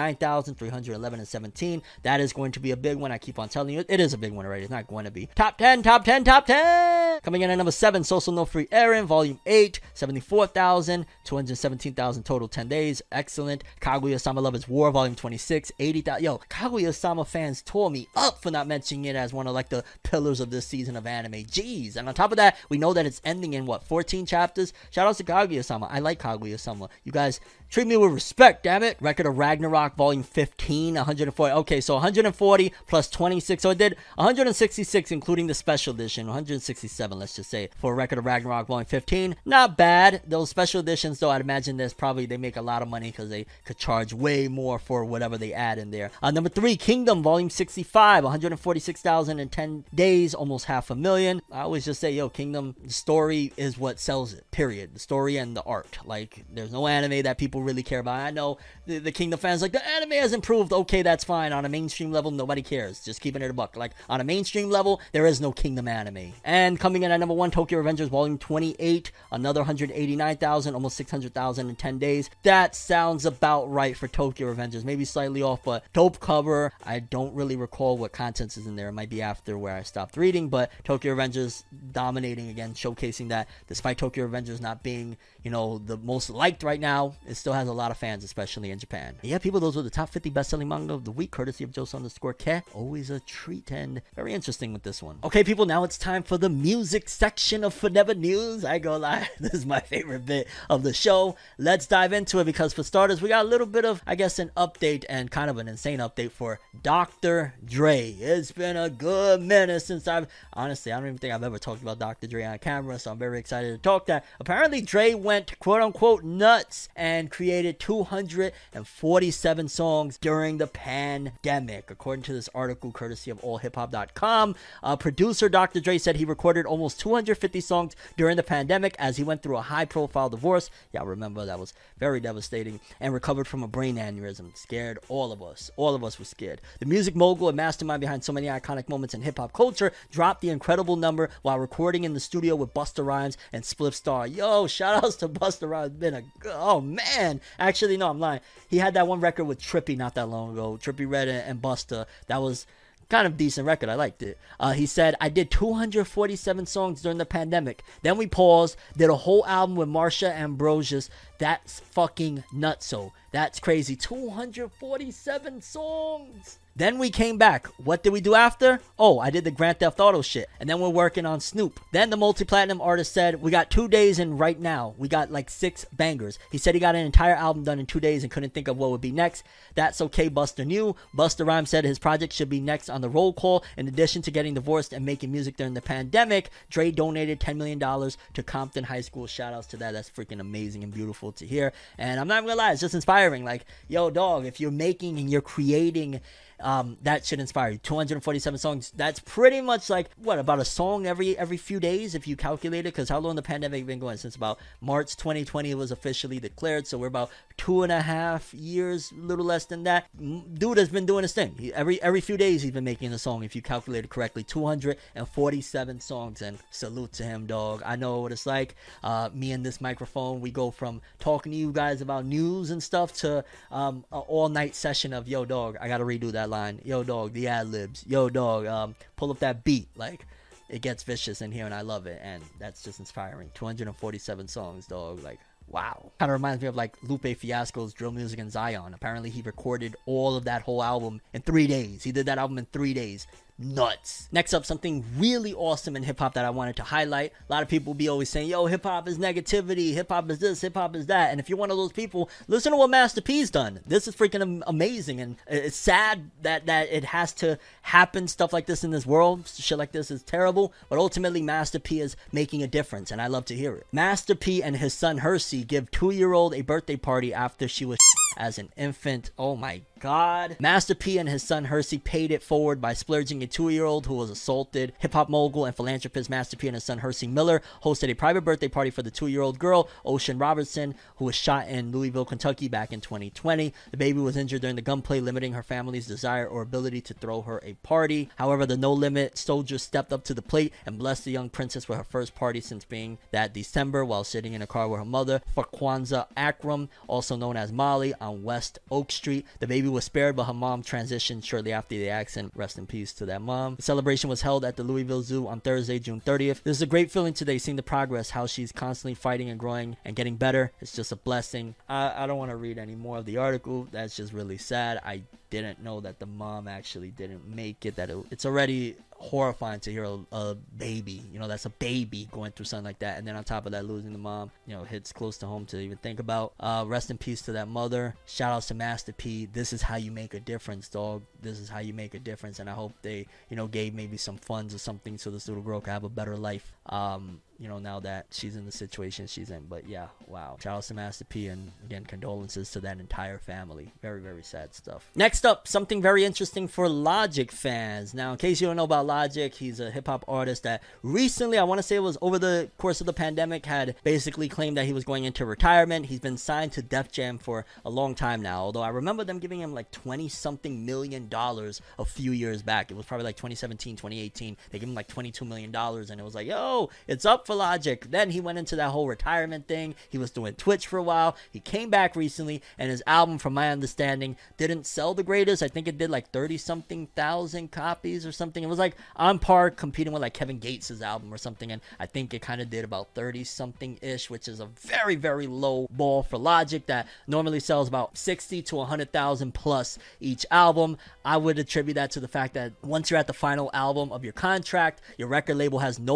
49,311 and 17. That is going to be a big one. I keep on telling you, it is a big one already. It's not going to be. Top 10, top 10, top 10! Coming in at number 7, Sousou no Free Eren, Volume 8, 74,000, 217,000 total 10 days. Excellent. Kaguya-sama Lovers War, Volume 26, 80,000. Yo, Kaguya-sama fans tore me up for not mentioning it as one of like the pillars of this season of anime. Jeez. And on top of that, we know that it's ending in what, 14 chapters? Shout out to Kaguya-sama. I like Kaguya-sama. You guys treat me with respect, damn it. Record of Ragnarok, Volume 15, 140. Okay, so 140 plus 26. So it did 166, including the special edition. 167, let's just say, for Record of Ragnarok, Volume 15. Not bad. Those special editions, though, I'd imagine they make a lot of money because they could charge way more for whatever they add in there. Number 3, Kingdom, Volume 65, 146,000 in 10 days, almost 500,000. I always just say, yo, Kingdom, the story is what sells it, period. The story and the art. Like, there's no anime that people really care about. I know the Kingdom fans like, the anime has improved. Okay, that's fine. On a mainstream level, nobody cares. Just keeping it a buck. Like, on a mainstream level, there is no Kingdom anime. And coming in at number 1, Tokyo Revengers Volume 28, another 189,000, almost 600,000 in 10 days. That sounds about right for Tokyo Revengers. Maybe slightly off, but dope cover. I don't really recall what content is in there. It might be after where I stopped reading, but Tokyo Revengers dominating again, showcasing that despite Tokyo Revengers not being, you know, the most liked right now, it still has a lot of fans, especially in Japan. Yeah, people, those were the top 50 best-selling manga of the week, courtesy of Josu_Ke. Always a treat and very interesting with this one. Okay, people, now it's time for the music music section of Forever News. I ain't gonna lie, this is my favorite bit of the show. Let's dive into it because for starters, we got a little bit of, I guess, an update and kind of an insane update for Dr. Dre. It's been a good minute since honestly, I don't even think I've ever talked about Dr. Dre on camera, so I'm very excited to talk that. Apparently, Dre went quote-unquote nuts and created 247 songs during the pandemic, according to this article courtesy of allhiphop.com. Producer Dr. Dre said he recorded almost 250 songs during the pandemic as he went through a high-profile divorce. Y'all remember that was very devastating, and recovered from a brain aneurysm. Scared all of us. All of us were scared. The music mogul and mastermind behind so many iconic moments in hip-hop culture dropped the incredible number while recording in the studio with Busta Rhymes and Spliff Star. Yo, shout outs to Busta Rhymes. Oh man. Actually, no, I'm lying. He had that one record with Trippie not that long ago. Trippie Redd and Busta. That was kind of decent record. I liked it. He said, I did 247 songs during the pandemic. Then we paused, did a whole album with Marsha Ambrosius. That's fucking nutso. That's crazy. 247 songs. Then we came back. What did we do after? Oh, I did the Grand Theft Auto shit. And then we're working on Snoop. Then the multi-platinum artist said, we got 2 days in right now. We got like 6 bangers. He said he got an entire album done in 2 days and couldn't think of what would be next. That's okay, Busta knew. Busta Rhymes said his project should be next on the roll call. In addition to getting divorced and making music during the pandemic, Dre donated $10 million to Compton High School. Shout outs to that. That's freaking amazing and beautiful to hear. And I'm not even gonna lie, it's just inspiring. Like, yo, dog, if you're making and you're creating, that should inspire you. 247 songs. That's pretty much like, what, about a song every few days if you calculate it? Because how long the pandemic been going? Since about March 2020 it was officially declared. So we're about 2.5 years, a little less than that. Dude has been doing his thing. Every few days he's been making a song, if you calculate it correctly. 247 songs, and salute to him, dog. I know what it's like. Me and this microphone, we go from talking to you guys about news and stuff to an all-night session of, yo, dog, I gotta redo that line. Yo, dog, the ad-libs. Yo, dog, pull up that beat. Like, it gets vicious in here, and I love it, and that's just inspiring. 247 songs, dog. Like, wow. Kind of reminds me of like Lupe Fiasco's Drill Music in Zion. Apparently he recorded all of that whole album in 3 days. He did that album in 3 days. Nuts. Next up, something really awesome in hip-hop that I wanted to highlight. A lot of people be always saying, yo, hip-hop is negativity, hip-hop is this, hip-hop is that. And if you're one of those people, listen to what Master P's done. This is freaking amazing, and it's sad that it has to happen, stuff like this in this world. Shit like this is terrible, but ultimately Master P is making a difference, and I love to hear it. Master P and his son Hersey give 2-year-old a birthday party after she was as an infant. Oh my god. Master P and his son Hersey paid it forward by splurging a 2-year-old who was assaulted. Hip-hop mogul and philanthropist Master P and his son Hersey Miller hosted a private birthday party for the 2-year-old girl, Ocean Robertson, who was shot in Louisville, Kentucky back in 2020. The baby was injured during the gunplay, limiting her family's desire or ability to throw her a party. However, the No Limit soldiers stepped up to the plate and blessed the young princess with her first party since being that December while sitting in a car with her mother, Farquanza Akram, also known as Molly, on West Oak Street. The baby was spared, but her mom transitioned shortly after the accident. Rest in peace to that mom. The celebration was held at the Louisville Zoo on Thursday, June 30th. This is a great feeling today, seeing the progress, how she's constantly fighting and growing and getting better. It's just a blessing. I don't want to read any more of the article. That's just really sad. I didn't know that the mom actually didn't make it. It's already horrifying to hear a baby, that's a baby going through something like that, and then on top of that, losing the mom, hits close to home to even think about. Rest in peace to that mother. Shout outs to Master P. This is how you make a difference, dog. This is how you make a difference, and I hope they gave maybe some funds or something so this little girl could have a better life, now that she's in the situation she's in. But yeah, wow. Shout outs to Master P, and again, condolences to that entire family. Very, very sad stuff. Next up, something very interesting for Logic fans. Now, in case you don't know about Logic, he's a hip-hop artist that recently, I want to say it was over the course of the pandemic, had basically claimed that he was going into retirement. He's been signed to Def Jam for a long time now, although I remember them giving him like $20-something million a few years back. It was probably like 2017, 2018. They gave him like $22 million, and it was like, yo, it's up for Logic. Then he went into that whole retirement thing. He was doing Twitch for a while. He came back recently, and his album, from my understanding, didn't sell the greatest. I think it did like 30-something thousand copies or something. It was like on par competing with like Kevin Gates' album or something, and I think it kind of did about 30-something ish, which is a very, very low ball for Logic that normally sells about 60 to 100,000 plus each album. I would attribute that to the fact that once you're at the final album of your contract, your record label has no obligation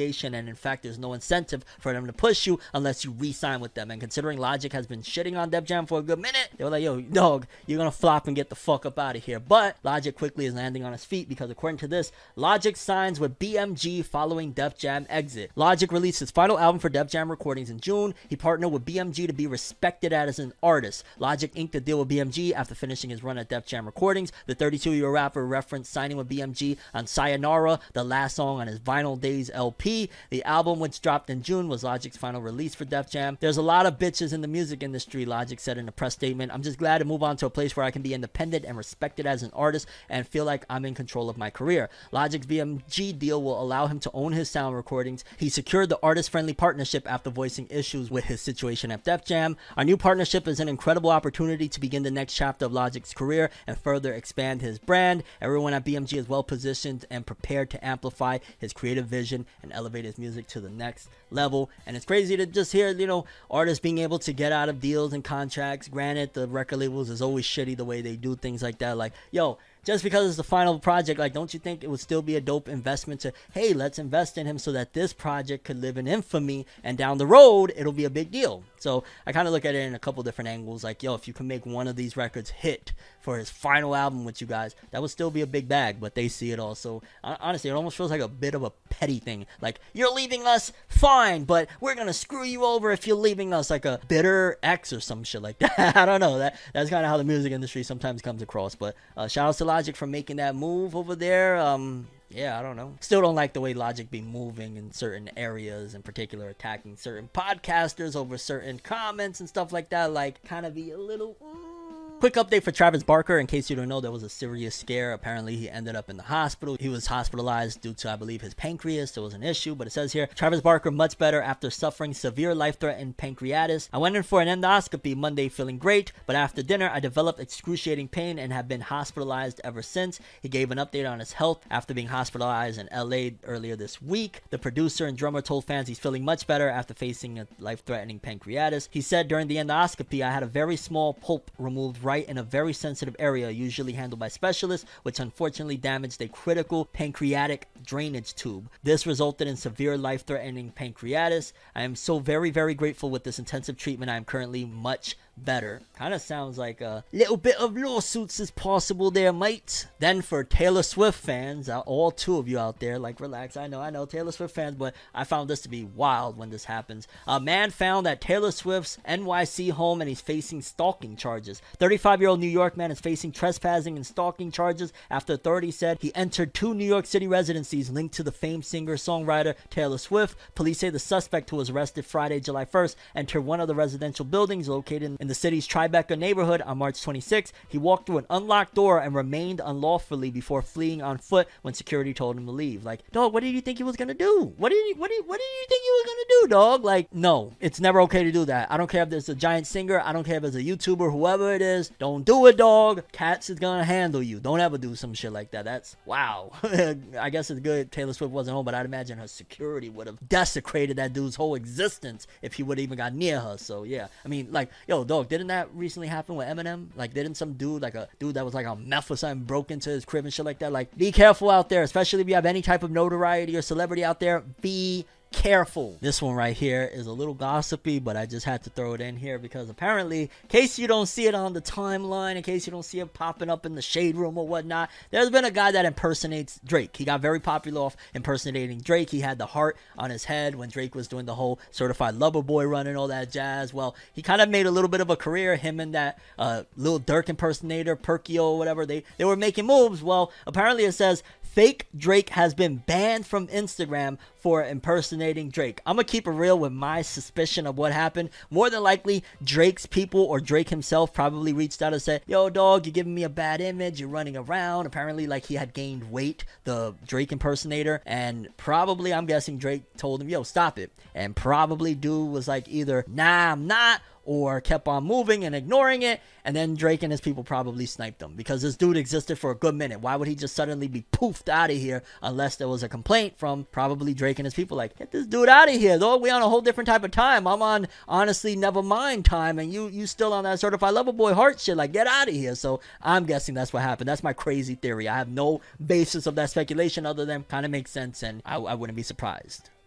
obligation, and in fact, there's no incentive for them to push you unless you re-sign with them. And considering Logic has been shitting on Def Jam for a good minute, they were like, yo, dog, you're gonna flop and get the fuck up out of here. But Logic quickly is landing on his feet because according to this, Logic signs with BMG following Def Jam exit. Logic released his final album for Def Jam Recordings in June. He partnered with BMG to be respected as an artist. Logic inked a deal with BMG after finishing his run at Def Jam Recordings. The 32-year-old rapper referenced signing with BMG on Sayonara, the last song on his Vinyl Days LP. The album, which dropped in June, was Logic's final release for Def Jam. There's a lot of bitches in the music industry, Logic said in a press statement. I'm just glad to move on to a place where I can be independent and respected as an artist and feel like I'm in control of my career. Logic's BMG deal will allow him to own his sound recordings. He secured the artist-friendly partnership after voicing issues with his situation at Def Jam. Our new partnership is an incredible opportunity to begin the next chapter of Logic's career and further expand his brand. Everyone at BMG is well positioned and prepared to amplify his creative vision and elevate his music to the next level. And it's crazy to just hear, artists being able to get out of deals and contracts. Granted, the record labels is always shitty the way they do things like that. Like, yo, just because it's the final project, like, don't you think it would still be a dope investment to, hey, let's invest in him so that this project could live in infamy and down the road, it'll be a big deal. So I kind of look at it in a couple different angles. Like, yo, if you can make one of these records hit for his final album with you guys, that would still be a big bag, but they see it also. Honestly, it almost feels like a bit of a petty thing. Like, you're leaving us, fine, but we're going to screw you over if you're leaving us, like a bitter ex or some shit like that. I don't know. That's kind of how the music industry sometimes comes across. But shout out to Logic for making that move over there. Yeah, I don't know. Still don't like the way Logic be moving in certain areas, in particular attacking certain podcasters over certain comments and stuff like that. Like, kind of be a little... Quick update for Travis Barker. In case you don't know, there was a serious scare. Apparently, he ended up in the hospital. He was hospitalized due to, I believe, his pancreas. There was an issue, but it says here, Travis Barker much better after suffering severe life-threatening pancreatitis. I went in for an endoscopy Monday feeling great, but after dinner, I developed excruciating pain and have been hospitalized ever since. He gave an update on his health after being hospitalized in LA earlier this week. The producer and drummer told fans he's feeling much better after facing a life-threatening pancreatitis. He said, during the endoscopy, I had a very small pulp removed right in a very sensitive area usually handled by specialists, which unfortunately damaged a critical pancreatic drainage tube. This resulted in severe life-threatening pancreatitis. I am so very, very grateful with this intensive treatment. I am currently much better. Kind of sounds like a little bit of lawsuits is possible there, mate. Then for Taylor Swift fans, all two of you out there, like, relax. I know Taylor Swift fans, but I found this to be wild when this happens. A man found at Taylor Swift's NYC home and he's facing stalking charges. 35-year-old New York man is facing trespassing and stalking charges after authorities said he entered 2 New York City residencies linked to the famed singer-songwriter Taylor Swift. Police say the suspect, who was arrested Friday, July 1st, entered one of the residential buildings located in the city's Tribeca neighborhood on March 26th. He walked through an unlocked door and remained unlawfully before fleeing on foot when security told him to leave. Like, dog, what did you think he was gonna do? What did you think he was gonna do, dog? Like, no, it's never okay to do that. I don't care if there's a giant singer. I don't care if it's a YouTuber, whoever it is. Don't do it, dog. Cats is gonna handle you. Don't ever do some shit like that. That's wow. I guess it's good Taylor Swift wasn't home, but I'd imagine her security would have desecrated that dude's whole existence if he would have even got near her. So yeah, I mean, like, yo, dog, didn't that recently happen with Eminem? Like, didn't some dude, like a dude that was like on meth or something, broke into his crib and shit like that? Like, be careful out there, especially if you have any type of notoriety or celebrity out there. Be careful. This one right here is a little gossipy, but I just had to throw it in here because apparently, in case you don't see it on the timeline, in case you don't see it popping up in the shade room or whatnot, there's been a guy that impersonates Drake. He got very popular off impersonating Drake. He had the heart on his head when Drake was doing the whole Certified Lover Boy run and all that jazz. Well, he kind of made a little bit of a career, him and that Lil Durk impersonator, Perkio or whatever. They were making moves. Well, apparently it says fake Drake has been banned from Instagram for impersonating Drake. I'm gonna keep it real with my suspicion of what happened. More than likely, Drake's people or Drake himself probably reached out and said, yo, dog, you're giving me a bad image. You're running around. Apparently, like, he had gained weight, the Drake impersonator. And probably, I'm guessing Drake told him, yo, stop it. And probably dude was like either, nah, I'm not, or kept on moving and ignoring it, and then Drake and his people probably sniped him because this dude existed for a good minute. Why would he just suddenly be poofed out of here unless there was a complaint from probably Drake and his people like, get this dude out of here, dog. We on a whole different type of time. I'm on honestly never mind time, and you still on that Certified Lover Boy heart shit. Like, get out of here. So I'm guessing that's what happened. That's my crazy theory. I have no basis of that speculation other than kind of makes sense, and I wouldn't be surprised.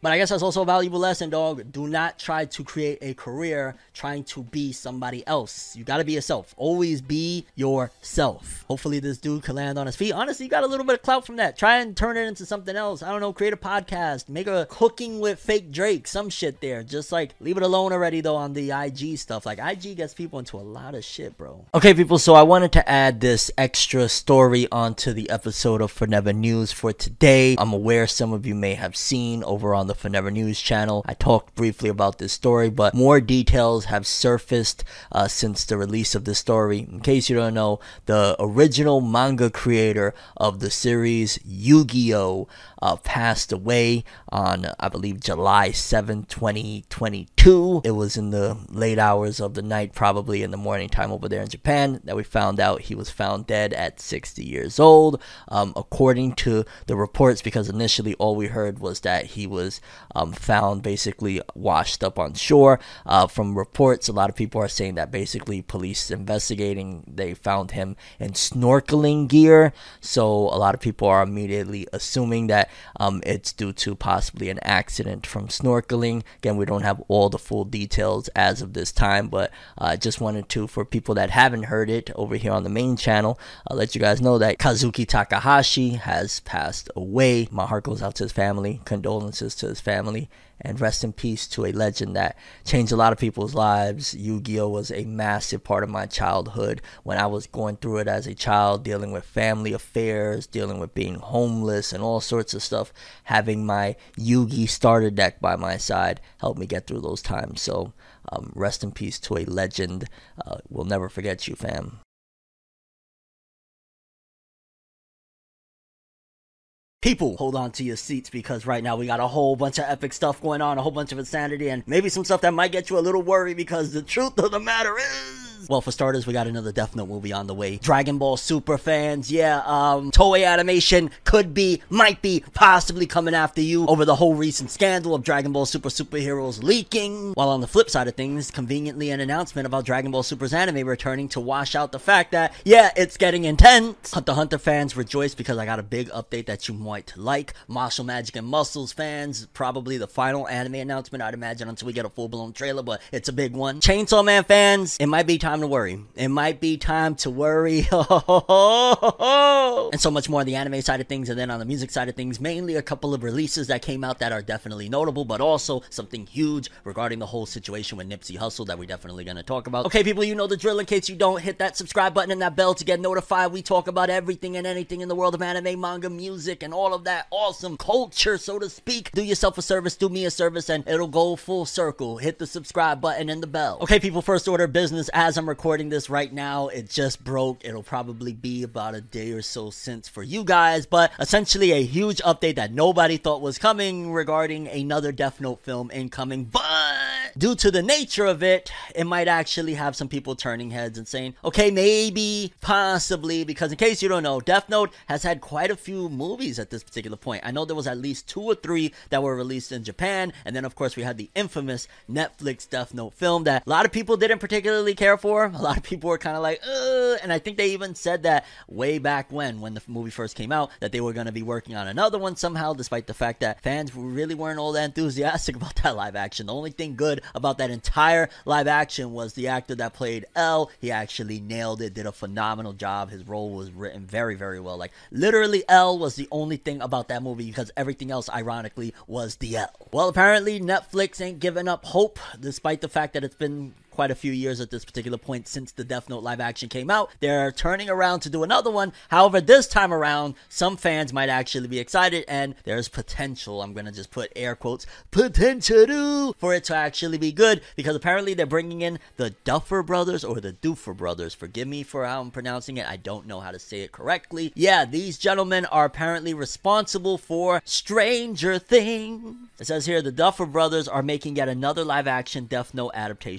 But I guess that's also a valuable lesson, dog. Do not try to create a career trying to be somebody else. You gotta be yourself. Always be yourself. Hopefully this dude can land on his feet. Honestly, you got a little bit of clout from that. Try and turn it into something else. I don't know, create a podcast, make a cooking with fake Drake, some shit there. Just like leave it alone already though on the IG stuff. Like IG gets people into a lot of shit, bro. Okay, people, so I wanted to add this extra story onto the episode of Forever News for today. I'm aware some of you may have seen over on the Forever News channel, I talked briefly about this story, but more details have surfaced since the release of this story. In case you don't know, the original manga creator of the series Yu-Gi-Oh! Passed away on, I believe, July 7th, 2022. It was in the late hours of the night, probably in the morning time over there in Japan, that we found out he was found dead at 60 years old. According to the reports, because initially all we heard was that he was found basically washed up on shore. From reports, a lot of people are saying that basically police investigating, they found him in snorkeling gear. So a lot of people are immediately assuming that it's due to possibly an accident from snorkeling. Again, we don't have all the full details as of this time, but I just wanted to, for people that haven't heard it over here on the main channel, I'll let you guys know that Kazuki Takahashi has passed away. My heart goes out to his family, condolences to his family, and rest in peace to a legend that changed a lot of people's lives. Yu-Gi-Oh! Was a massive part of my childhood when I was going through it as a child, dealing with family affairs, dealing with being homeless and all sorts of stuff. Having my Yu-Gi starter deck by my side helped me get through those times. So rest in peace to a legend. We'll never forget you, fam. People, hold on to your seats, because right now we got a whole bunch of epic stuff going on, a whole bunch of insanity, and maybe some stuff that might get you a little worried, because the truth of the matter is, well, for starters, we got another Death Note movie on the way. Dragon Ball Super fans, yeah, Toei Animation could be, might be, possibly coming after you over the whole recent scandal of Dragon Ball Super superheroes leaking. While on the flip side of things, conveniently an announcement about Dragon Ball Super's anime returning to wash out the fact that, yeah, it's getting intense. Hunter x Hunter fans rejoice, because I got a big update that you might like. Martial Magic and Muscles fans, probably the final anime announcement, I'd imagine, until we get a full-blown trailer, but it's a big one. Chainsaw Man fans, it might be time to worry. It might be time to worry. And so much more on the anime side of things, and then on the music side of things, mainly a couple of releases that came out that are definitely notable, but also something huge regarding the whole situation with Nipsey Hussle that we're definitely going to talk about. Okay, people, you know the drill. In case you don't, hit that subscribe button and that bell to get notified. We talk about everything and anything in the world of anime, manga, music, and all of that awesome culture, so to speak. Do yourself a service, do me a service, and it'll go full circle. Hit the subscribe button and the bell. Okay, people, first order of business. As I'm recording this right now, it just broke. It'll probably be about a day or so since for you guys, but essentially a huge update that nobody thought was coming regarding another Death Note film incoming, but due to the nature of it, it might actually have some people turning heads and saying, okay, maybe, possibly, because in case you don't know, Death Note has had quite a few movies at this particular point. I know there was at least 2 or 3 that were released in Japan, and then of course we had the infamous Netflix Death Note film that a lot of people didn't particularly care for. A lot of people were kind of like, and I think they even said that way back when the movie first came out, that they were going to be working on another one somehow, despite the fact that fans really weren't all that enthusiastic about that live action. The only thing good about that entire live action was the actor that played L. He actually nailed it, did a phenomenal job. His role was written very, very well. Like, literally L was the only thing about that movie, because everything else, ironically, was the L. Well, apparently Netflix ain't giving up hope, despite the fact that it's been quite a few years at this particular point since the Death Note live action came out. They're turning around to do another one. However, this time around, some fans might actually be excited, and there's potential, I'm going to just put air quotes, potential for it to actually be good, because apparently they're bringing in the Duffer Brothers, or the Duffer Brothers. Forgive me for how I'm pronouncing it. I don't know how to say it correctly. Yeah, these gentlemen are apparently responsible for Stranger Things. It says here, the Duffer Brothers are making yet another live action Death Note adaptation for Netflix.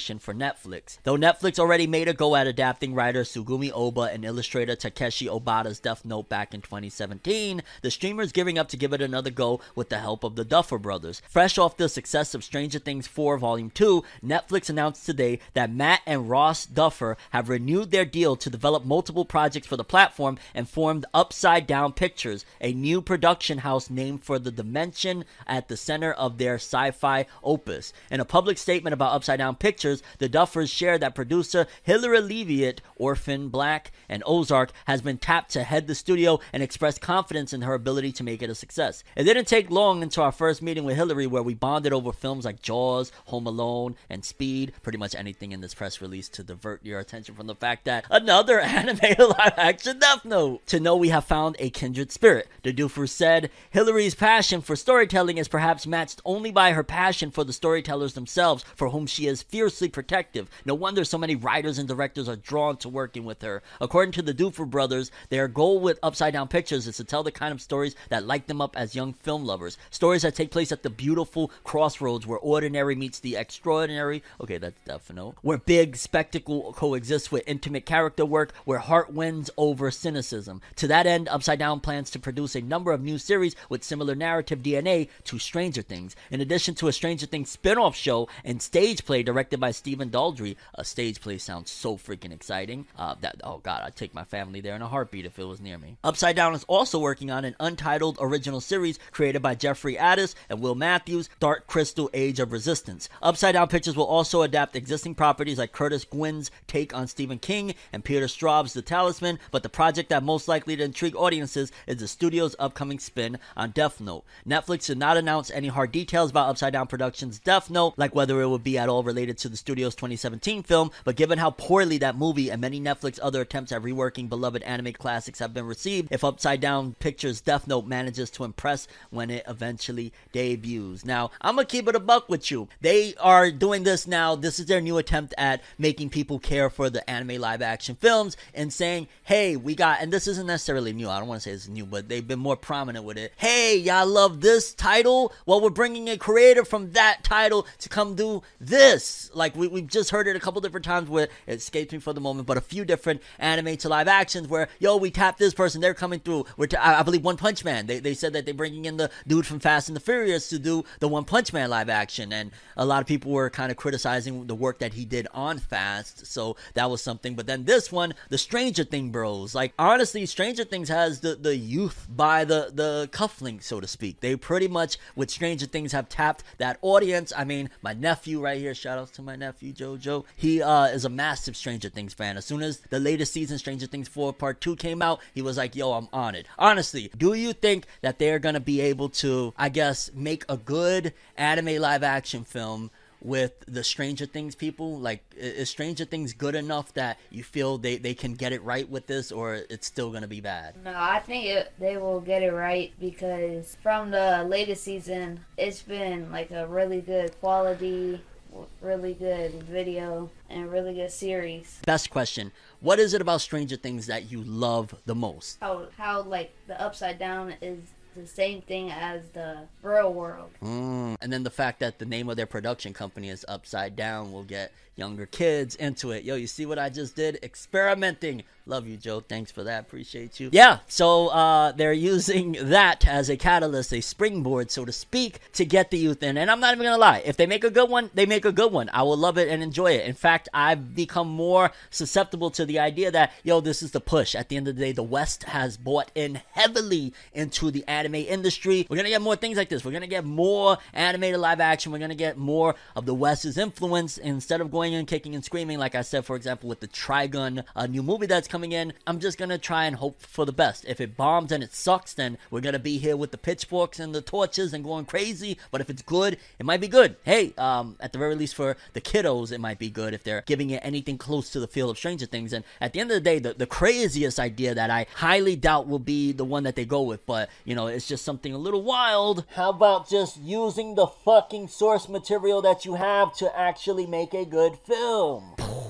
Netflix. Though Netflix already made a go at adapting writer Sugumi Oba and illustrator Takeshi Obata's Death Note back in 2017, the streamer is gearing up to give it another go with the help of the Duffer Brothers. Fresh off the success of Stranger Things 4 Volume 2, Netflix announced today that Matt and Ross Duffer have renewed their deal to develop multiple projects for the platform and formed Upside Down Pictures, a new production house named for the dimension at the center of their sci-fi opus. In a public statement about Upside Down Pictures, the Duffers shared that producer Hilary Leviat, Orphan Black, and Ozark has been tapped to head the studio and expressed confidence in her ability to make it a success. It didn't take long until our first meeting with Hilary where we bonded over films like Jaws, Home Alone, and Speed, pretty much anything in this press release to divert your attention from the fact that another animated live-action Death Note. To know we have found a kindred spirit, the Duffers said. Hilary's passion for storytelling is perhaps matched only by her passion for the storytellers themselves, for whom she is fiercely protective. No wonder so many writers and directors are drawn to working with her. According to the Duffer Brothers, their goal with Upside Down Pictures is to tell the kind of stories that light them up as young film lovers. Stories that take place at the beautiful crossroads where ordinary meets the extraordinary. Okay, that's definite. Where big spectacle coexists with intimate character work, where heart wins over cynicism. To that end, Upside Down plans to produce a number of new series with similar narrative DNA to Stranger Things. In addition to a Stranger Things spin-off show and stage play directed by Stephen Daldry. A stage play sounds so freaking exciting. Oh god, I'd take my family there in a heartbeat if it was near me. Upside Down is also working on an untitled original series created by Jeffrey Addis and Will Matthews, Dark Crystal Age of Resistance. Upside Down Pictures will also adapt existing properties like Curtis Gwynn's take on Stephen King and Peter Straub's The Talisman, but the project that most likely to intrigue audiences is the studio's upcoming spin on Death Note. Netflix did not announce any hard details about Upside Down Productions' Death Note, like whether it would be at all related to the studio's 2017 film, but given how poorly that movie and many Netflix other attempts at reworking beloved anime classics have been received, if Upside Down Pictures' Death Note manages to impress when it eventually debuts. Now, I'm gonna keep it a buck with you. They are doing this now. This is their new attempt at making people care for the anime live action films and saying, hey, we got, and this isn't necessarily new, I don't want to say it's new, but they've been more prominent with it. Hey, y'all love this title? Well, we're bringing a creator from that title to come do this. Like, we've just heard it a couple different times where it escapes me for the moment, but a few different anime to live actions where, yo, we tapped this person, they're coming through. I believe One Punch Man, they said that they're bringing in the dude from Fast and the Furious to do the One Punch Man live action, and a lot of people were kind of criticizing the work that he did on Fast, so that was something. But then this one, the Stranger Thing bros, like, honestly, Stranger Things has the youth by the cufflink, so to speak. They pretty much, with Stranger Things, have tapped that audience. I mean, my nephew right here, shout outs to my nephew Jojo, he is a massive Stranger Things fan. As soon as the latest season, Stranger Things 4 Part 2 came out, he was like, yo, I'm on it. Honestly, do you think that they're gonna be able to, I guess, make a good anime live action film with the Stranger Things people? Like, is Stranger Things good enough that you feel they can get it right with this, or it's still gonna be bad? No, I think they will get it right, because from the latest season, it's been like a really good quality, really good video, and really good series. Best question. What is it about Stranger Things that you love the most? How like the Upside Down is the same thing as the real world. And then the fact that the name of their production company is Upside Down will get younger kids into it. Yo, you see what I just did? Experimenting. Love you, Joe. Thanks for that. Appreciate you. Yeah, so they're using that as a catalyst, a springboard, so to speak, to get the youth in. And I'm not even gonna lie. If they make a good one, they make a good one. I will love it and enjoy it. In fact, I've become more susceptible to the idea that, yo, this is the push. At the end of the day, the West has bought in heavily into the anime industry. We're gonna get more things like this. We're gonna get more animated live action. We're gonna get more of the West's influence instead of going and kicking and screaming, like I said, for example, with the Trigun new movie that's coming in. I'm just gonna try and hope for the best. If it bombs and it sucks, then we're gonna be here with the pitchforks and the torches and going crazy. But if it's good, it might be good. Hey, at the very least for the kiddos, it might be good if they're giving it anything close to the feel of Stranger Things. And at the end of the day, the craziest idea that I highly doubt will be the one that they go with, but you know, it's just something a little wild. How about just using the fucking source material that you have to actually make a good film?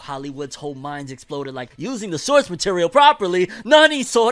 Hollywood's whole minds exploded like, using the source material properly, nani sore?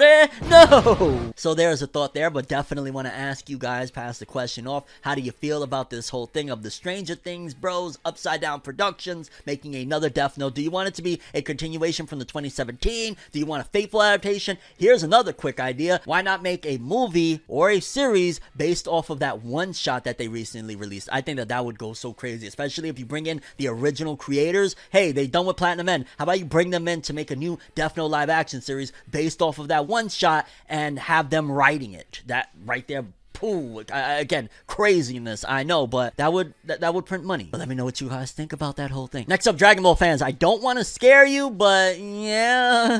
No! So there's a thought there, but definitely want to ask you guys, pass the question off, how do you feel about this whole thing of the Stranger Things bros, Upside Down Productions, making another Death Note? Do you want it to be a continuation from the 2017? Do you want a faithful adaptation? Here's another quick idea. Why not make a movie or a series based off of that one shot that they recently released? I think that would go so crazy, especially if you bring in the original creators. Hey, they done with Platinum End. How about you bring them in to make a new Death Note live action series based off of that one shot and have them writing it? That right there, pooh, again, craziness, I know, but that would print money. But let me know what you guys think about that whole thing. Next up, Dragon Ball fans, I don't want to scare you, but yeah,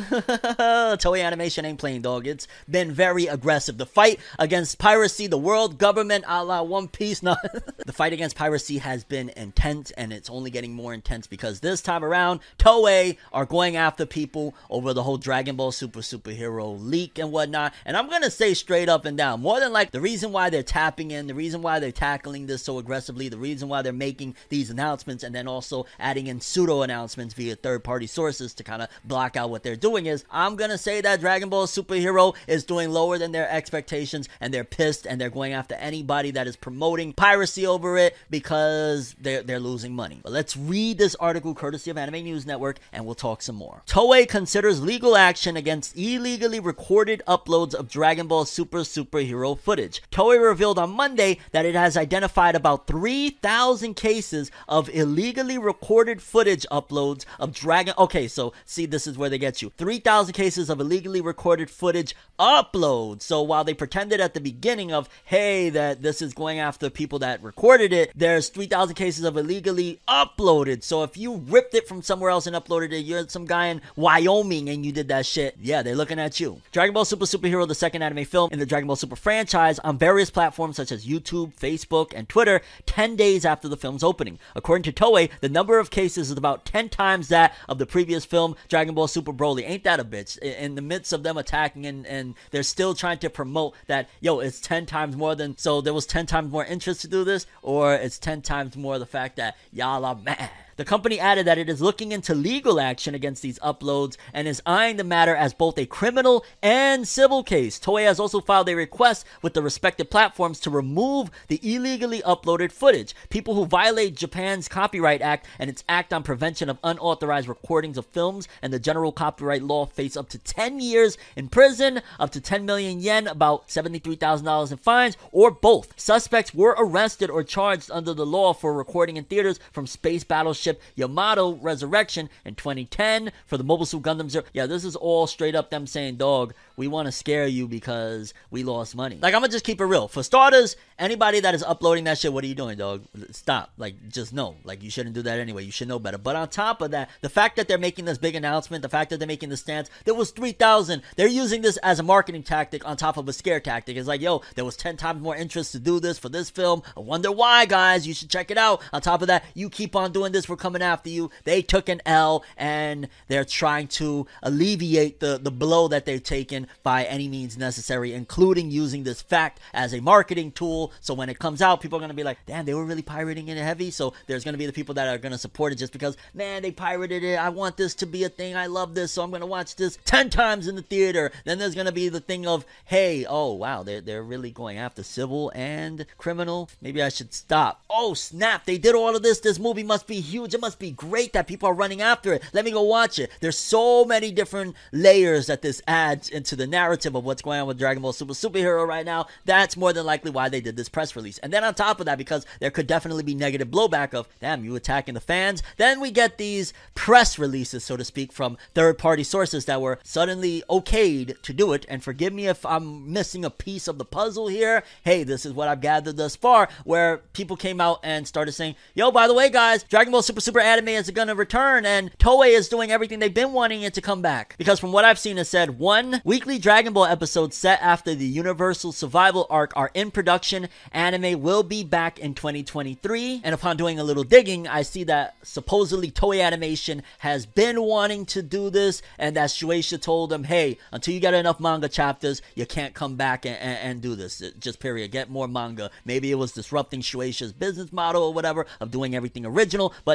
Toei Animation ain't playing, dog. It's been very aggressive. The fight against piracy, the world government a la One Piece, no, the fight against piracy has been intense, and it's only getting more intense because this time around, Toei are going after people over the whole Dragon Ball Superhero leak and whatnot. And I'm gonna say straight up and down, more than like the reason why they're tapping in, the reason why they're tackling this so aggressively, the reason why they're making these announcements and then also adding in pseudo announcements via third-party sources to kind of block out what they're doing is, I'm gonna say that Dragon Ball Superhero is doing lower than their expectations, and they're pissed, and they're going after anybody that is promoting piracy over it because they're losing money. But let's read this article courtesy of Anime News Network, and we'll talk some more. Toei considers legal action against illegally recorded uploads of Dragon Ball Superhero footage. Toei revealed on Monday that it has identified about 3,000 cases of illegally recorded footage uploads of Dragon... Okay, so see, this is where they get you. 3,000 cases of illegally recorded footage uploads. So while they pretended at the beginning of, hey, that this is going after people that recorded it, there's 3,000 cases of illegally uploaded. So if you ripped it from somewhere else and uploaded it, you're some guy in Wyoming and you did that shit, yeah, they're looking at you. Dragon Ball Superhero, the second anime film in the Dragon Ball Super franchise, on various platforms such as YouTube, Facebook, and Twitter 10 days after the film's opening. According to Toei, the number of cases is about 10 times that of the previous film, Dragon Ball Super Broly. Ain't that a bitch? In the midst of them attacking and they're still trying to promote that, yo, it's 10 times more than, so there was 10 times more interest to do this, or it's 10 times more the fact that y'all are mad. The company added that it is looking into legal action against these uploads and is eyeing the matter as both a criminal and civil case. Toei has also filed a request with the respective platforms to remove the illegally uploaded footage. People who violate Japan's Copyright Act and its Act on Prevention of Unauthorized Recordings of Films and the General Copyright Law face up to 10 years in prison, up to 10 million yen, about $73,000 in fines, or both. Suspects were arrested or charged under the law for recording in theaters from Space Battleship Yamato Resurrection in 2010 for the Mobile Suit Gundam Zero. Yeah, this is all straight up them saying, dog, we want to scare you because we lost money. Like, I'm gonna just keep it real. For starters, anybody that is uploading that shit, what are you doing, dog? Stop. Like, just know. Like, you shouldn't do that anyway. You should know better. But on top of that, the fact that they're making this big announcement, the fact that they're making this stance, there was 3,000. They're using this as a marketing tactic on top of a scare tactic. It's like, yo, there was 10 times more interest to do this for this film. I wonder why, guys. You should check it out. On top of that, you keep on doing this. We're coming after you. They took an L, and they're trying to alleviate the blow that they've taken by any means necessary, including using this fact as a marketing tool. So when it comes out, people are going to be like, damn, they were really pirating it heavy. So there's going to be the people that are going to support it just because, man, they pirated it. I want this to be a thing. I love this. So I'm going to watch this 10 times in the theater. Then there's going to be the thing of, hey, oh, wow, they're really going after civil and criminal. Maybe I should stop. Oh, snap. They did all of this. This movie must be huge. It must be great that people are running after it. Let me go watch it. There's so many different layers that this adds into the narrative of what's going on with Dragon Ball Superhero right now. That's more than likely why they did this press release. And then on top of that, because there could definitely be negative blowback of, damn, you attacking the fans, then we get these press releases, so to speak, from third-party sources that were suddenly okayed to do it. And forgive me if I'm missing a piece of the puzzle here. Hey, this is what I've gathered thus far, where people came out and started saying, yo, by the way, guys, Dragon Ball Super anime is going to return, and Toei is doing everything they've been wanting it to come back. Because from what I've seen, it said, one weekly Dragon Ball episode set after the Universal Survival arc are in production. Anime will be back in 2023. And upon doing a little digging, I see that supposedly Toei Animation has been wanting to do this, and that Shueisha told them, hey, until you get enough manga chapters, you can't come back and do this. Just period. Get more manga. Maybe it was disrupting Shueisha's business model or whatever of doing everything original, but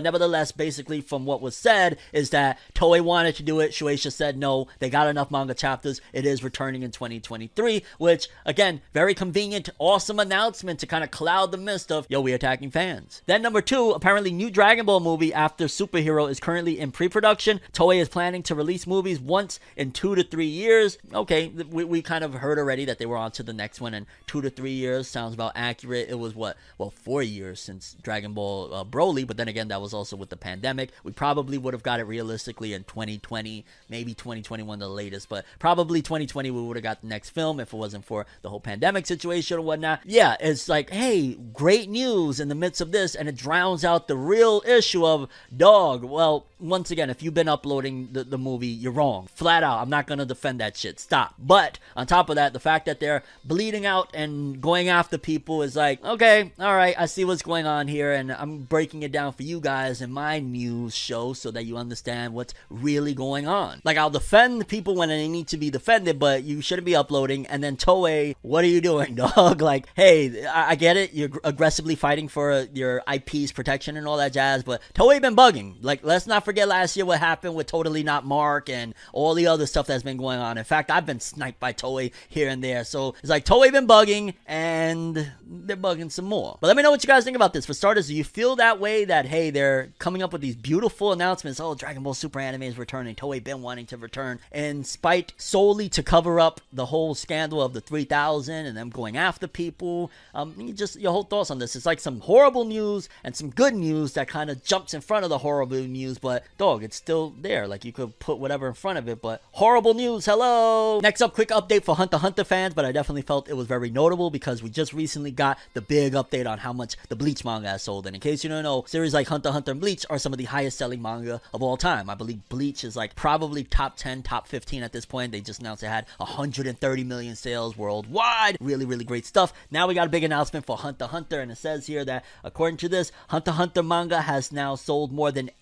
nevertheless, basically from what was said is that Toei wanted to do it. Shueisha said no. They got enough manga chapters. It is returning in 2023, which, again, very convenient, awesome announcement to kind of cloud the mist of, yo, we attacking fans. Then number 2, apparently new Dragon Ball movie after Superhero is currently in pre-production. Toei is planning to release movies once in 2 to 3 years. Okay, we kind of heard already that they were on to the next one, and 2 to 3 years sounds about accurate. It was 4 years since Dragon Ball Broly, but then again, that was also with the pandemic. We probably would have got it realistically in 2020, maybe 2021 the latest, but probably 2020 we would have got the next film if it wasn't for the whole pandemic situation or whatnot. Yeah, it's like, hey, great news in the midst of this, and it drowns out the real issue of, dog, well, once again, if you've been uploading the movie, you're wrong. Flat out, I'm not going to defend that shit. Stop. But on top of that, the fact that they're bleeding out and going after people is like, okay, all right, I see what's going on here, and I'm breaking it down for you guys in my news show so that you understand what's really going on. Like, I'll defend people when they need to be defended, but you shouldn't be uploading. And then Toei, what are you doing, dog? Like, hey, I get it. You're aggressively fighting for your IP's protection and all that jazz, but Toei been bugging. Like, let's not forget last year what happened with Totally Not Mark and all the other stuff that's been going on. In fact, I've been sniped by Toei here and there. So it's like Toei been bugging, and they're bugging some more. But let me know what you guys think about this. For starters, do you feel that way, that, hey, they're coming up with these beautiful announcements? Oh, Dragon Ball Super Anime is returning. Toei been wanting to return, in spite solely to cover up the whole scandal of the 3000 and them going after people. Your whole thoughts on this. It's like some horrible news and some good news that kind of jumps in front of the horrible news, but dog, it's still there. Like, you could put whatever in front of it, but horrible news, hello. Next up, quick update for Hunter x Hunter fans, but I definitely felt it was very notable because we just recently got the big update on how much the Bleach manga has sold. And in case you don't know, series like Hunter x Hunter and Bleach are some of the highest selling manga of all time. I believe Bleach is like probably top 10, top 15 at this point. They just announced it had 130 million sales worldwide. Really, really great stuff. Now we got a big announcement for Hunter x Hunter, and it says here that according to this, Hunter x Hunter manga has now sold more than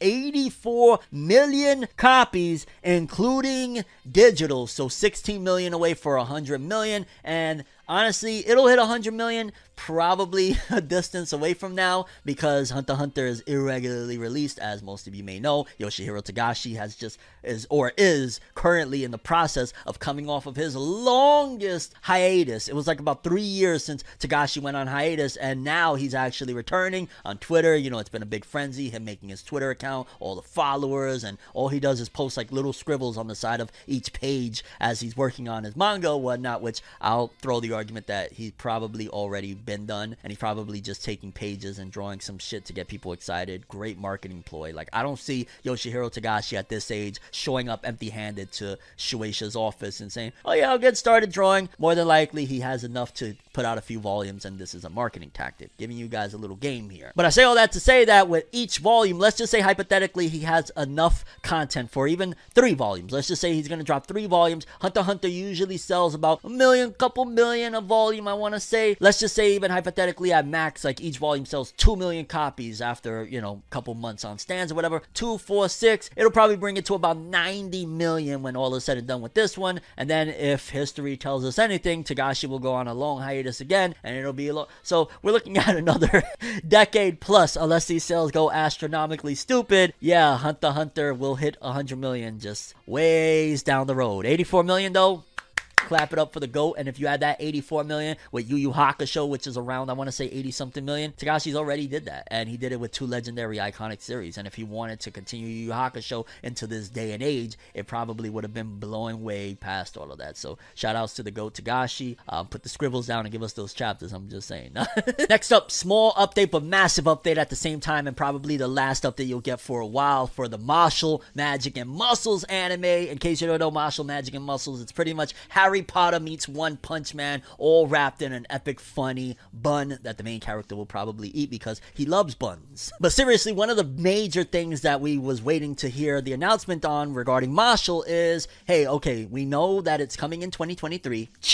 84 million copies, including digital. So 16 million away for 100 million. And honestly, it'll hit 100 million probably a distance away from now, because Hunter x Hunter is irregularly released, as most of you may know. Yoshihiro Togashi is currently in the process of coming off of his longest hiatus. It was like about 3 years since Togashi went on hiatus, and now he's actually returning on Twitter. It's been a big frenzy, him making his Twitter account, all the followers, and all he does is post like little scribbles on the side of each page as he's working on his manga or whatnot, which I'll throw the argument that he's probably already been done, and he's probably just taking pages and drawing some shit to get people excited. Great marketing ploy. Like, I don't see Yoshihiro Togashi at this age showing up empty-handed to Shueisha's office and saying, oh yeah, I'll get started drawing. More than likely, he has enough to put out a few volumes, and this is a marketing tactic, giving you guys a little game here. But I say all that to say that with each volume, let's just say hypothetically he has enough content for even 3 volumes. Let's just say he's going to drop 3 volumes. Hunter x Hunter usually sells about couple million a volume, I want to say. Let's just say even hypothetically at max, like each volume sells 2 million copies after, couple months on stands or whatever. 2, 4, 6. It'll probably bring it to about 90 million when all is said and done with this one. And then if history tells us anything, Togashi will go on a long hiatus again, and it'll be so we're looking at another decade plus, unless these sales go astronomically stupid. Yeah, Hunter x Hunter will hit 100 million just ways down the road. 84 million though, clap it up for the GOAT. And if you add that 84 million with Yu Yu Hakusho, which is around, I want to say 80 something million, Togashi's already did that, and he did it with 2 legendary iconic series. And if he wanted to continue Yu Yu Hakusho into this day and age, it probably would have been blowing way past all of that. So shout outs to the GOAT Togashi. Put the scribbles down and give us those chapters, I'm just saying. Next up, small update but massive update at the same time, and probably the last update you'll get for a while, for the Martial Magic and Muscles anime. In case you don't know, Martial Magic and Muscles, it's pretty much Harry Potter meets One Punch Man, all wrapped in an epic funny bun that the main character will probably eat because he loves buns. But seriously, one of the major things that we was waiting to hear the announcement on regarding Martial is, hey, okay, we know that it's coming in 2023, check.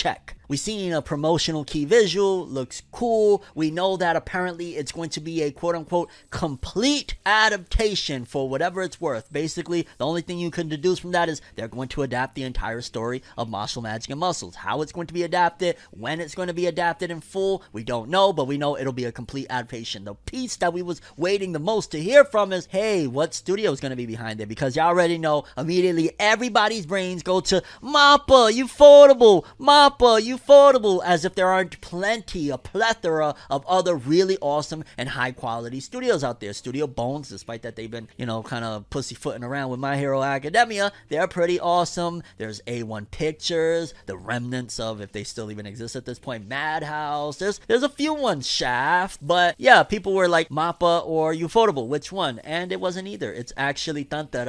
We seen a promotional key visual, looks cool. We know that apparently it's going to be a quote-unquote complete adaptation for whatever it's worth. Basically, the only thing you can deduce from that is they're going to adapt the entire story of Martial Magic and Muscles. How it's going to be adapted, when it's going to be adapted in full, we don't know, but we know it'll be a complete adaptation. The piece that we was waiting the most to hear from is, hey, what studio is going to be behind it? Because y'all already know, immediately everybody's brains go to MAPPA, Ufotable, MAPPA, Ufotable, as if there aren't a plethora of other really awesome and high quality studios out there. Studio Bones, despite that they've been, kind of pussyfooting around with My Hero Academia, they're pretty awesome. There's A1 Pictures, the remnants of, if they still even exist at this point, Madhouse. There's a few ones, Shaft, but yeah, people were like MAPPA or Ufotable, which one? And it wasn't either. It's actually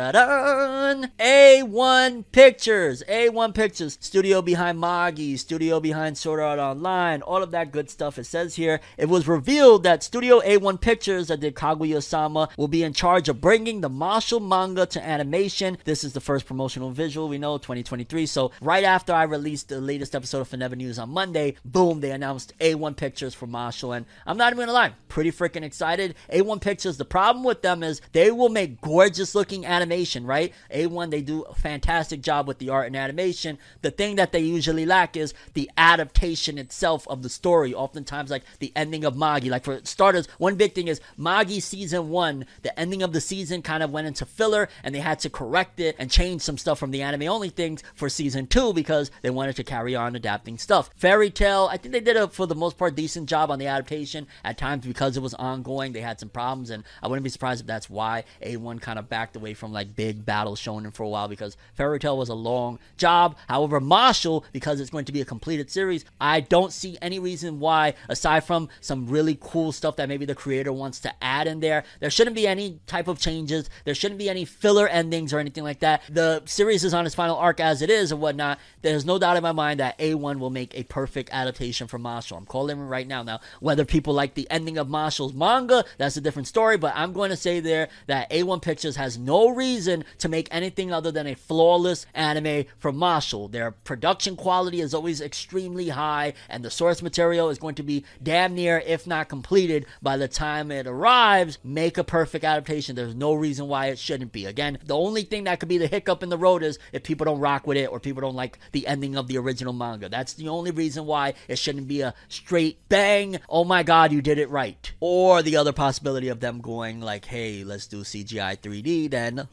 A1 Pictures. A1 Pictures, studio behind Magi, studio behind Sword Art Online, all of that good stuff. It says here, it was revealed that Studio A1 Pictures that did Kaguya-sama will be in charge of bringing the Martial manga to animation. This is the first promotional visual, we know, 2023. So right after I released the latest episode of Forever News on Monday, boom, they announced A1 Pictures for Martial, and I'm not even gonna lie, pretty freaking excited. A1 Pictures, the problem with them is they will make gorgeous looking animation, right? A1, they do a fantastic job with the art and animation. The thing that they usually lack is the adaptation itself of the story. Oftentimes, like the ending of Magi. Like for starters, one big thing is Magi season 1, the ending of the season kind of went into filler, and they had to correct it and change some stuff from the anime only things for season 2 because they wanted to carry on adapting stuff. Fairy Tail, I think they did a, for the most part, decent job on the adaptation. At times, because it was ongoing, they had some problems, and I wouldn't be surprised if that's why A1 kind of backed away from like big battles shonen for a while, because Fairy Tail was a long job. However, Martial, because it's going to be a completed series, I don't see any reason why, aside from some really cool stuff that maybe the creator wants to add in there, there shouldn't be any type of changes. There shouldn't be any filler endings or anything like that. The series is on its final arc as it is and whatnot. There's no doubt in my mind that A1 will make a perfect adaptation for Martial. I'm calling it right now. Now, whether people like the ending of Martial's manga, that's a different story, but I'm going to say there that A1 Pictures has no reason to make anything other than a flawless anime for Martial. Their production quality is always extremely high, and the source material is going to be damn near, if not completed, by the time it arrives. Make a perfect adaptation. There's no reason why it shouldn't be. Again, the only thing that could be the hiccup in the road is if people don't rock with it or people don't like the ending of the original manga. That's the only reason why it shouldn't be a straight bang, oh my god, you did it right. Or the other possibility of them going like, hey, let's do CGI 3D, then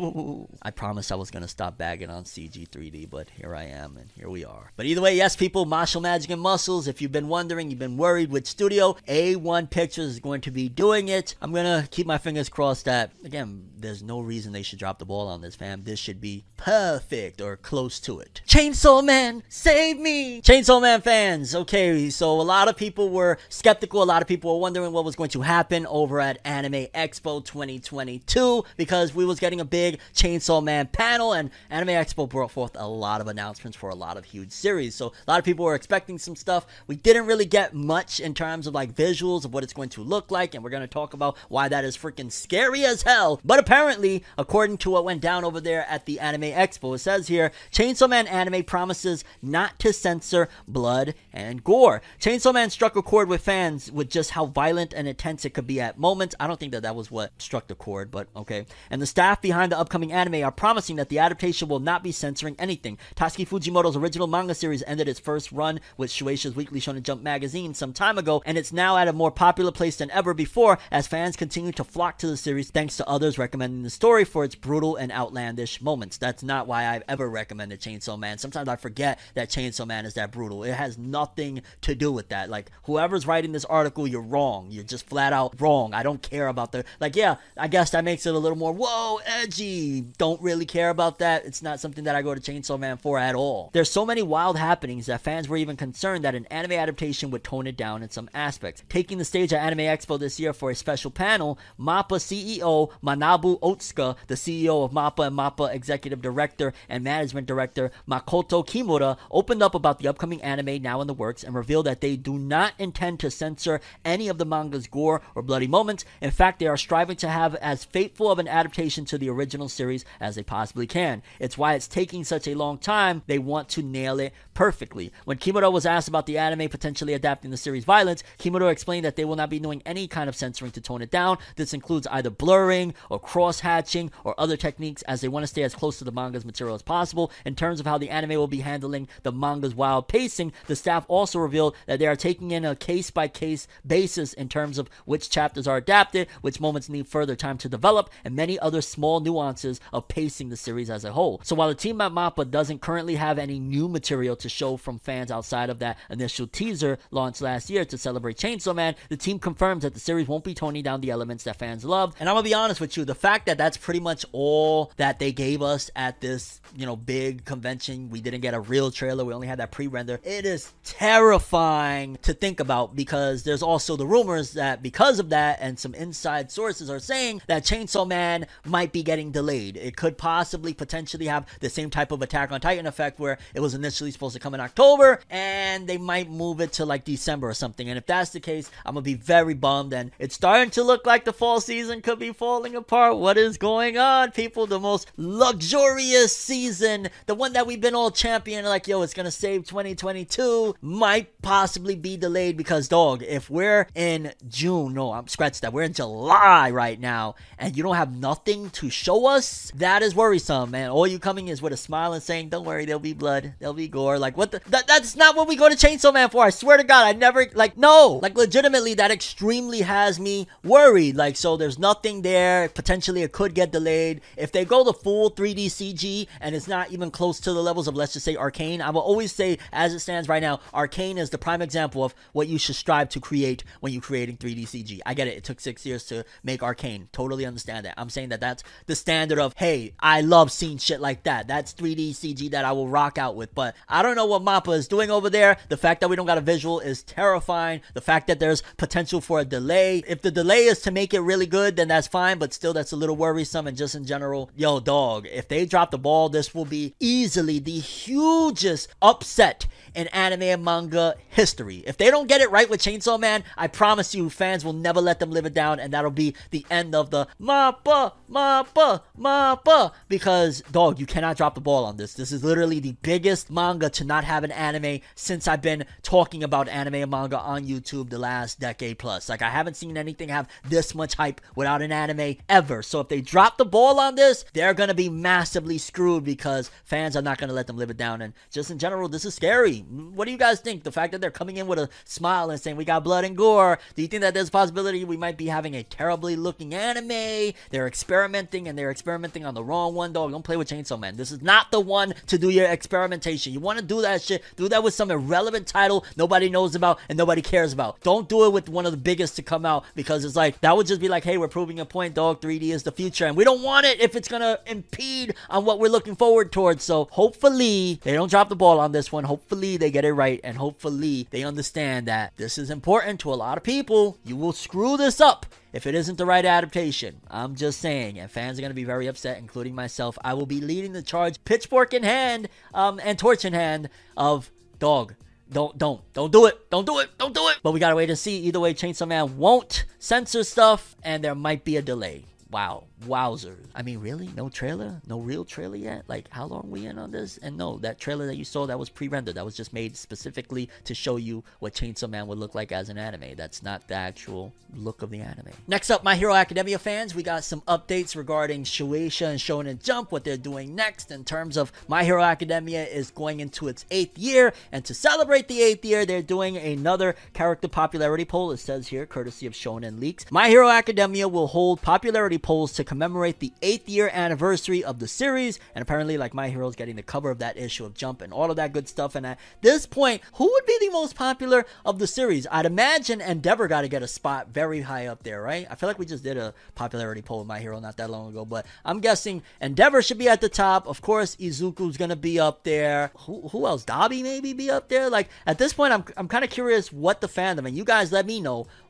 I promised I was going to stop bagging on CG 3D, but here I am, and here we are. But either way, yes, people, Martial Magic and Muscles, if you've been wondering, you've been worried which studio, A1 Pictures is going to be doing it. I'm going to keep my fingers crossed that, again, there's no reason they should drop the ball on this, fam. This should be perfect or close to it. Chainsaw Man, save me! Chainsaw Man fans, okay, so a lot of people were skeptical, a lot of people were wondering what was going to happen over at Anime Expo 2022 because we was getting a big Chainsaw Man panel, and Anime Expo brought forth a lot of announcements for a lot of huge series, so a lot of people were expecting some stuff. We didn't really get much in terms of like visuals of what it's going to look like, and we're going to talk about why that is freaking scary as hell. But apparently, according to what went down over there at the Anime Expo, it says here, Chainsaw Man anime promises not to censor blood and gore. Chainsaw Man struck a chord with fans with just how violent and intense it could be at moments. I don't think that was what struck the chord, but okay. And the staff behind the upcoming anime are promising that the adaptation will not be censoring anything. Tatsuki Fujimoto's original manga series ended its first run with Shueisha's Weekly Shonen Jump magazine some time ago, and it's now at a more popular place than ever before as fans continue to flock to the series thanks to others recommending the story for its brutal and outlandish moments. That's not why I've ever recommended Chainsaw Man. Sometimes I forget that Chainsaw Man is that brutal. It has nothing to do with that. Like, whoever's writing this article, you're wrong. You're just flat out wrong. I don't care about the, like, yeah, I guess that makes it a little more, whoa, edgy. Don't really care about that. It's not something that I go to Chainsaw Man for at all. There's so many wild happenings that fans were even concerned that an anime adaptation would tone it down in some aspects. Taking the stage at Anime Expo this year for a special panel, MAPPA CEO Manabu Otsuka, the CEO of MAPPA and MAPPA Executive Director and Management Director Makoto Kimura, opened up about the upcoming anime now in the works and revealed that they do not intend to censor any of the manga's gore or bloody moments. In fact, they are striving to have as faithful of an adaptation to the original series as they possibly can. It's why it's taking such a long time. They want to nail it perfectly. When Kimura was asked about the anime potentially adapting the series' violence, Kimura explained that they will not be doing any kind of censoring to tone it down. This includes either blurring or cross-hatching or other techniques, as they want to stay as close to the manga's material as possible. In terms of how the anime will be handling the manga's wild pacing, the staff also revealed that they are taking in a case-by-case basis in terms of which chapters are adapted, which moments need further time to develop, and many other small nuances of pacing the series as a whole. So while the team at MAPPA doesn't currently have any new material to show from fans outside of that initial teaser launched last year to celebrate Chainsaw Man, the team confirms that the series won't be toning down the elements that fans love. And I'm gonna be honest with you, the fact that that's pretty much all that they gave us at this, big convention, we didn't get a real trailer, we only had that pre-render, it is terrifying to think about, because there's also the rumors that because of that, and some inside sources are saying that Chainsaw Man might be getting delayed. It could possibly potentially have the same type of Attack on Titan effect, where it was initially supposed to come in October and they might move it to like December or something. And if that's the case, I'm gonna be very bummed, and it's starting to look like the fall season could be falling apart. What is going on, people? The most luxurious season, the one that we've been all championing like, yo, it's gonna save 2022, might possibly be delayed, because dog, if we're in June, no, I'm scratch that, we're in July right now, and you don't have nothing to show us, that is worrisome, man. All you coming is with a smile and saying, don't worry, there'll be blood, there'll be gore. Like, what the, that's not what we go to Chainsaw Man for. I swear to God, I never, like, no, like, legitimately, that extremely has me worried. Like, so there's nothing there. Potentially it could get delayed. If they go the full 3D CG and it's not even close to the levels of, let's just say, Arcane, I will always say, as it stands right now, Arcane is the prime example of what you should strive to create when you're creating 3D CG. I get it. It took 6 years to make Arcane. Totally understand that. I'm saying that that's the standard of, hey, I love seeing shit like that. That's 3D CG that I will rock out with. But I don't know what MAPPA is doing over there. The fact that we don't got a visual is terrifying. The fact that there's potential for a delay. If the delay is to make it really good, then that's fine. But still, that's a little worrisome. And just in general, yo, dog, if they drop the ball, this will be easily the hugest upset in anime and manga history. If they don't get it right with Chainsaw Man, I promise you, fans will never let them live it down, and that'll be the end of the MAPPA. Because, dog, you cannot drop the ball on this. This is literally the biggest manga to not have an anime since I've been talking about anime and manga on YouTube the last decade plus. Like, I haven't seen anything have this much hype without an anime ever. So if they drop the ball on this, they're gonna be massively screwed, because fans are not gonna let them live it down. And just in general, this is scary. What do you guys think? The fact that they're coming in with a smile and saying we got blood and gore, do you think that there's a possibility we might be having a terribly looking anime? They're experimenting, and they're experimenting on the wrong one, dog. Don't play with Chainsaw Man. This is not the one to do your experimentation. You want to do that shit, do that with some irrelevant title nobody knows about and nobody cares about. Don't do it with one of the biggest to come out, because it's like, that would just be like, hey, we're proving a point, dog. 3D is the future, and we don't want it if it's gonna impede on what we're looking forward towards. So hopefully they don't drop the ball on this one. Hopefully they get it right, and hopefully they understand that this is important to a lot of people. You will screw this up if it isn't the right adaptation. I'm just saying, and fans are going to be very upset, including myself. I will be leading the charge, pitchfork in hand, and torch in hand, of, dog, don't do it. Don't do it. But we gotta wait to see. Either way, Chainsaw Man won't censor stuff, and there might be a delay. Wow. Wowzers. I mean, really? No trailer? No real trailer yet? Like, how long we in on this? And no, that trailer that you saw, that was pre-rendered. That was just made specifically to show you what Chainsaw Man would look like as an anime. That's not the actual look of the anime. Next up, My Hero Academia fans, we got some updates regarding Shueisha and Shonen Jump, what they're doing next in terms of My Hero Academia is going into its 8th year. And to celebrate the 8th year, they're doing another character popularity poll. It says here, courtesy of Shonen Leaks. My Hero Academia will hold popularity polls to commemorate the 8th year anniversary of the series, and apparently, like, My Hero's getting the cover of that issue of Jump and all of that good stuff. And at this point, who would be the most popular of the series? I'd imagine Endeavor got to get a spot very high up there, right? I feel like we just did a popularity poll of My Hero not that long ago, but I'm guessing Endeavor should be at the top. Of course, Izuku's gonna be up there. Who else? Dabi maybe be up there. Like, at this point, I'm kind of curious what the fandom, and you guys let me know,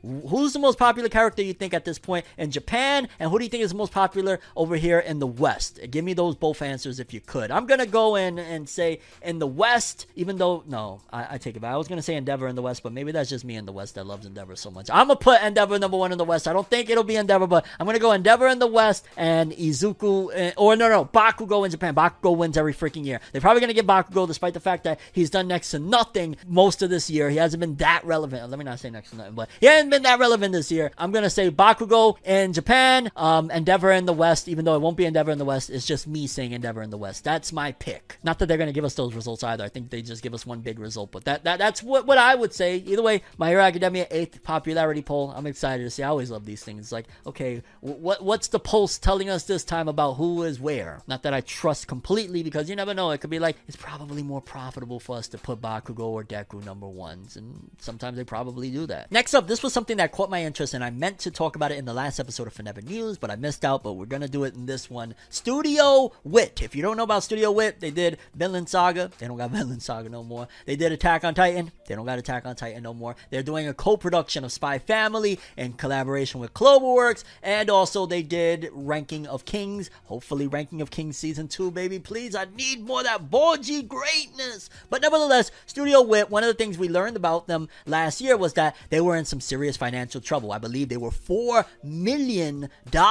Who's the most popular character you think at this point in Japan, and who do you think is the most popular over here in the West? Give me those both answers if you could. I'm gonna go in and say in the West, even though no, I take it back. I was gonna say Endeavor in the West, but maybe that's just me in the West that loves Endeavor so much. I'm gonna put Endeavor number 1 in the West. I don't think it'll be Endeavor, but I'm gonna go Endeavor in the West and Izuku, Bakugo in Japan. Bakugo wins every freaking year. They're probably gonna give Bakugo, despite the fact that he's done next to nothing most of this year. He hasn't been that relevant. Let me not say next to nothing, but he hasn't been that relevant this year. I'm gonna say Bakugo in Japan, Endeavor in the West, even though it won't be Endeavor in the West. It's just me saying Endeavor in the West. That's my pick. Not that they're gonna give us those results either. I think they just give us one big result, but that's what I would say. Either way, My Hero Academia 8th popularity poll. I'm excited to see. I always love these things. It's like, okay, what's the pulse telling us this time about who is where? Not that I trust completely, because you never know. It could be like, it's probably more profitable for us to put Bakugo or Deku number 1s, and sometimes they probably do that. Next up, this was something that caught my interest, and I meant to talk about it in the last episode of Forever News, but I missed out, but we're gonna do it in this one. Studio Wit. If you don't know about Studio Wit, they did Vinland Saga. They don't got Vinland Saga no more. They did Attack on Titan. They don't got Attack on Titan no more. They're doing a co-production of Spy Family in collaboration with Cloverworks, and also they did Ranking of Kings. Hopefully Ranking of Kings Season 2, baby. Please, I need more of that Boji greatness. But nevertheless, Studio Wit, one of the things we learned about them last year was that they were in some serious financial trouble. I believe they were $4 million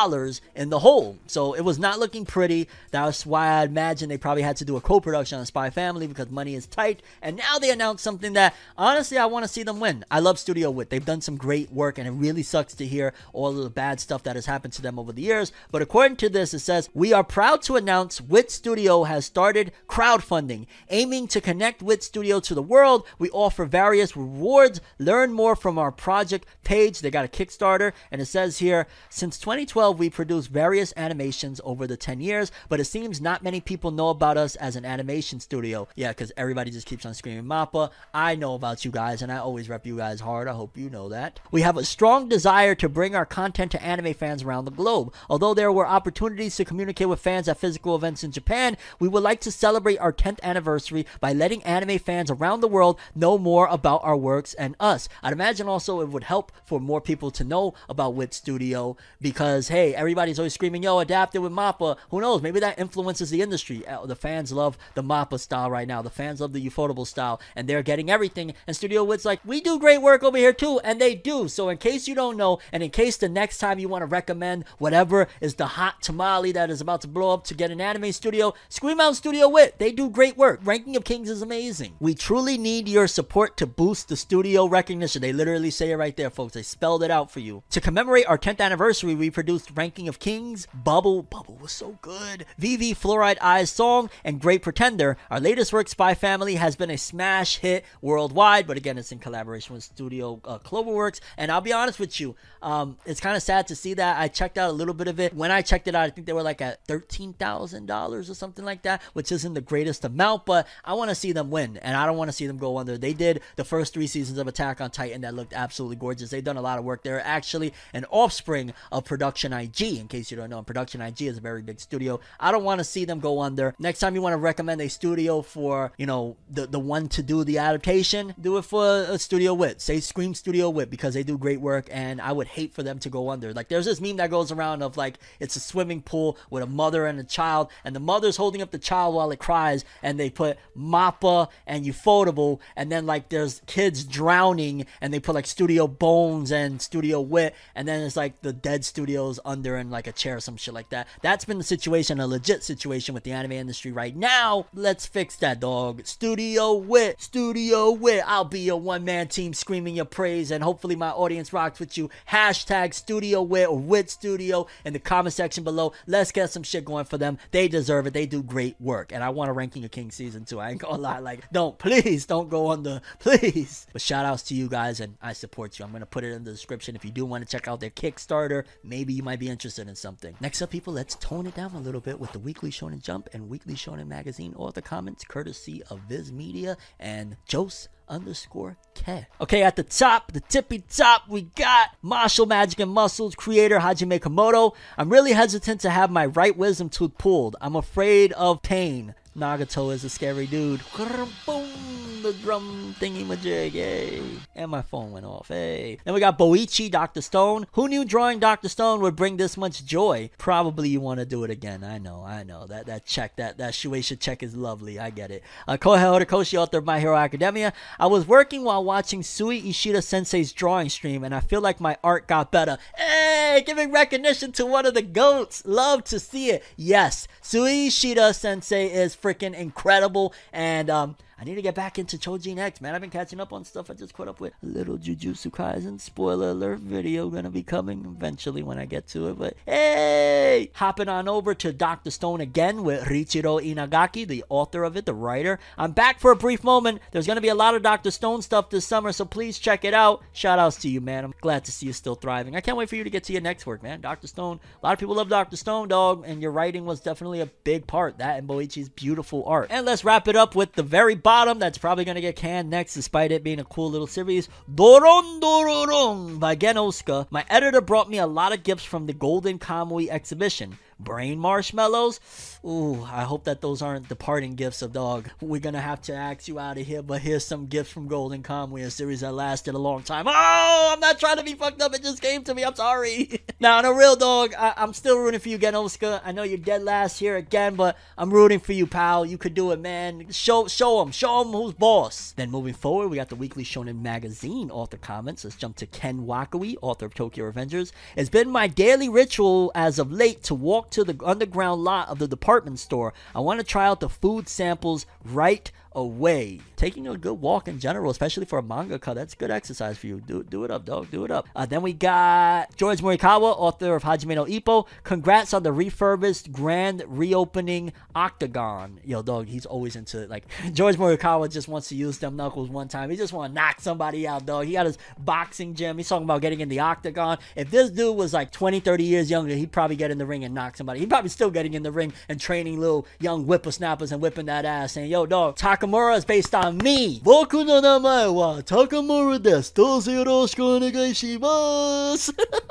in the hole. So it was not looking pretty. That's why I imagine they probably had to do a co-production on Spy Family, because money is tight. And now they announced something that, honestly, I want to see them win. I love Studio Wit. They've done some great work, and it really sucks to hear all of the bad stuff that has happened to them over the years. But according to this, it says, we are proud to announce Wit Studio has started crowdfunding, aiming to connect Wit Studio to the world. We offer various rewards. Learn more from our project page. They got a Kickstarter, and it says here, since 2012, we produced various animations over the 10 years, but it seems not many people know about us as an animation studio. Yeah, because everybody just keeps on screaming MAPPA. I know about you guys, and I always rep you guys hard. I hope you know that. We have a strong desire to bring our content to anime fans around the globe. Although there were opportunities to communicate with fans at physical events in Japan, we would like to celebrate our 10th anniversary by letting anime fans around the world know more about our works and us. I'd imagine also it would help for more people to know about Wit Studio, because, hey, everybody's always screaming, yo, adapt it with MAPPA. Who knows? Maybe that influences the industry. The fans love the MAPPA style right now. The fans love the Ufotable style, and they're getting everything. And Studio Wit's like, we do great work over here too, and they do. So in case you don't know, and in case the next time you want to recommend whatever is the hot tamale that is about to blow up to get an anime studio, scream out Studio Wit. They do great work. Ranking of Kings is amazing. We truly need your support to boost the studio recognition. They literally say it right there, folks. They spelled it out for you. To commemorate our 10th anniversary, we produced Ranking of Kings, Bubble was so good, VV Fluoride Eyes Song, and Great Pretender. Our latest work, Spy Family, has been a smash hit worldwide, but again, it's in collaboration with Studio Cloverworks. And I'll be honest with you, it's kind of sad to see that. I checked out a little bit of it. When I checked it out, I think they were like at $13,000 or something like that, which isn't the greatest amount, but I want to see them win, and I don't want to see them go under. They did the first 3 seasons of Attack on Titan that looked absolutely gorgeous. They've done a lot of work. They're actually an offspring of Production IG, in case you don't know. Production IG is a very big studio. I don't want to see them go under. Next time you want to recommend a studio for, you know, the one to do the adaptation, do it for a Studio Wit. Say Scream Studio Wit, because they do great work, and I would hate for them to go under. Like, there's this meme that goes around of, like, it's a swimming pool with a mother and a child, and the mother's holding up the child while it cries, and they put MAPPA and Ufotable, and then, like, there's kids drowning, and they put, like, Studio Bones and Studio Wit, and then it's, like, the dead studios under in, like, a chair or some shit like that. That's been the situation, a legit situation with the anime industry right now. Let's fix that, dog. Studio Wit. Studio Wit. I'll be your one-man team screaming your praise, and hopefully my audience rocks with you. Hashtag Studio Wit or Wit Studio in the comment section below. Let's get some shit going for them. They deserve it. They do great work, and I want a Ranking of Kings Season 2. I ain't gonna lie. Like, please don't go under. Please. But shout outs to you guys, and I support you. I'm gonna put it in the description if you do want to check out their Kickstarter. Maybe you might be interested in something. Next up, people, let's tone it down a little bit with the Weekly Shonen Jump and Weekly Shonen Magazine author comments courtesy of Viz Media and Jose_K. Okay, at the top, the tippy top, we got Martial Magic and Muscles creator Hajime Komodo. I'm really hesitant to have my right wisdom tooth pulled. I'm afraid of pain. Nagato is a scary dude. Boom. the drum thingy-majig, yay. And my phone went off, hey. Then we got Boichi, Dr. Stone. Who knew drawing Dr. Stone would bring this much joy? Probably you want to do it again. I know. That check, that Shueisha check is lovely. I get it. Kohei Horikoshi, author of My Hero Academia. I was working while watching Sui Ishida Sensei's drawing stream, and I feel like my art got better. Hey, giving recognition to one of the GOATs. Love to see it. Yes, Sui Ishida Sensei is freaking incredible, and I need to get back into Chojin X, man. I've been catching up on stuff. I just caught up with a little Jujutsu Kaisen spoiler alert video gonna be coming eventually when I get to it. But hey, hopping on over to Dr. Stone again with Richiro Inagaki, the author of it, the writer. I'm back for a brief moment. There's gonna be a lot of Dr. Stone stuff this summer, so please check it out. Shout outs to you, man. I'm glad to see you still thriving. I can't wait for you to get to your next work, man. Dr. Stone. A lot of people love Dr. Stone, dog, and your writing was definitely a big part. That and Boichi's beautiful art. And let's wrap it up with the very bottom that's probably going to get canned next despite it being a cool little series. Doron Dororon by Gen Osuka. My editor brought me a lot of gifts from the Golden Kamui exhibition. Brain marshmallows. Ooh, I hope that those aren't the parting gifts of dog. We're gonna have to ask you out of here, but here's some gifts from Golden Kamui, a series that lasted a long time. Oh, I'm not trying to be fucked up. It just came to me. I'm sorry. Now, on a real dog, I'm still rooting for you, Gen Osuka. I know you're dead last here again, but I'm rooting for you, pal. You could do it, man. Show him who's boss. Then moving forward, we got the Weekly Shonen Magazine author comments. Let's jump to Ken Wakui, author of Tokyo Revengers. It's been my daily ritual as of late to walk to the underground lot of the department store. I want to try out the food samples right away. Taking a good walk in general, especially for a mangaka, that's good exercise for you. Do it up, dog. Do it up. Then we got George Morikawa, author of Hajime no Ippo. Congrats on the refurbished grand reopening Octagon. Yo, dog, he's always into it. Like, George Morikawa just wants to use them knuckles one time. He just want to knock somebody out, dog. He got his boxing gym. He's talking about getting in the Octagon. If this dude was like 20, 30 years younger, he'd probably get in the ring and knock somebody. He'd probably still getting in the ring and training little young whippersnappers and whipping that ass, saying, yo, dog, Takamura is based on me. Boku no namae wa Takamura desu. Dozo yoroshiku onegai shimasu.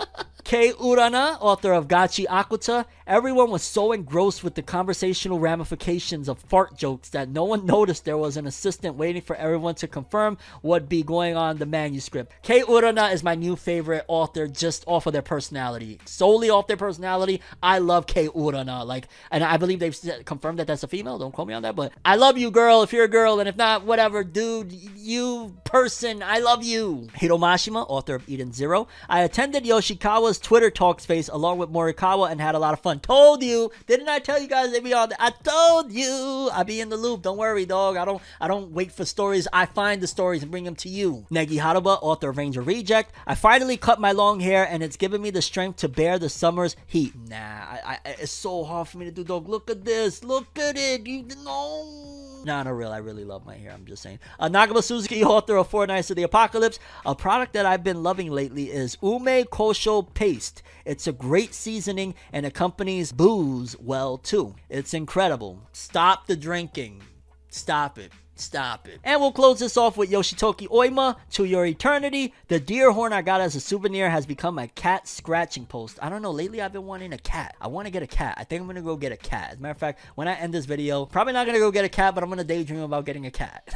Kei Urana, author of Gachi Akuta. Everyone was so engrossed with the conversational ramifications of fart jokes that no one noticed there was an assistant waiting for everyone to confirm what'd be going on in the manuscript. Kei Urana is my new favorite author just off of their personality. Solely off their personality, I love Kei Urana. Like, and I believe they've confirmed that that's a female. Don't quote me on that, but I love you, girl, if you're a girl, and if not, whatever, dude, you person, I love you. Hiro Mashima, author of Eden Zero. I attended Yoshikawa's Twitter talk space along with Morikawa and had a lot of fun. Told you, didn't I tell you guys they'd be on there? I told you, I be in the loop. Don't worry, dog. I don't wait for stories. I find the stories and bring them to you. Negi Haruba, author of Ranger Reject. I finally cut my long hair and it's given me the strength to bear the summer's heat. Nah, it's so hard for me to do, dog. Look at this. Look at it. You know. Nah, no, real. I really love my hair. I'm just saying. Nagaba Suzuki, author of Four Nights of the Apocalypse. A product that I've been loving lately is Ume Kosho Paste. It's a great seasoning and accompanies booze well, too. It's incredible. Stop the drinking. Stop it. Stop it. And we'll close this off with Yoshitoki Oima, To Your Eternity. The deer horn I got as a souvenir has become a cat scratching post. I don't know, lately I've been wanting a cat. I want to get a cat. I think I'm going to go get a cat. As a matter of fact, when I end this video, probably not going to go get a cat, but I'm going to daydream about getting a cat.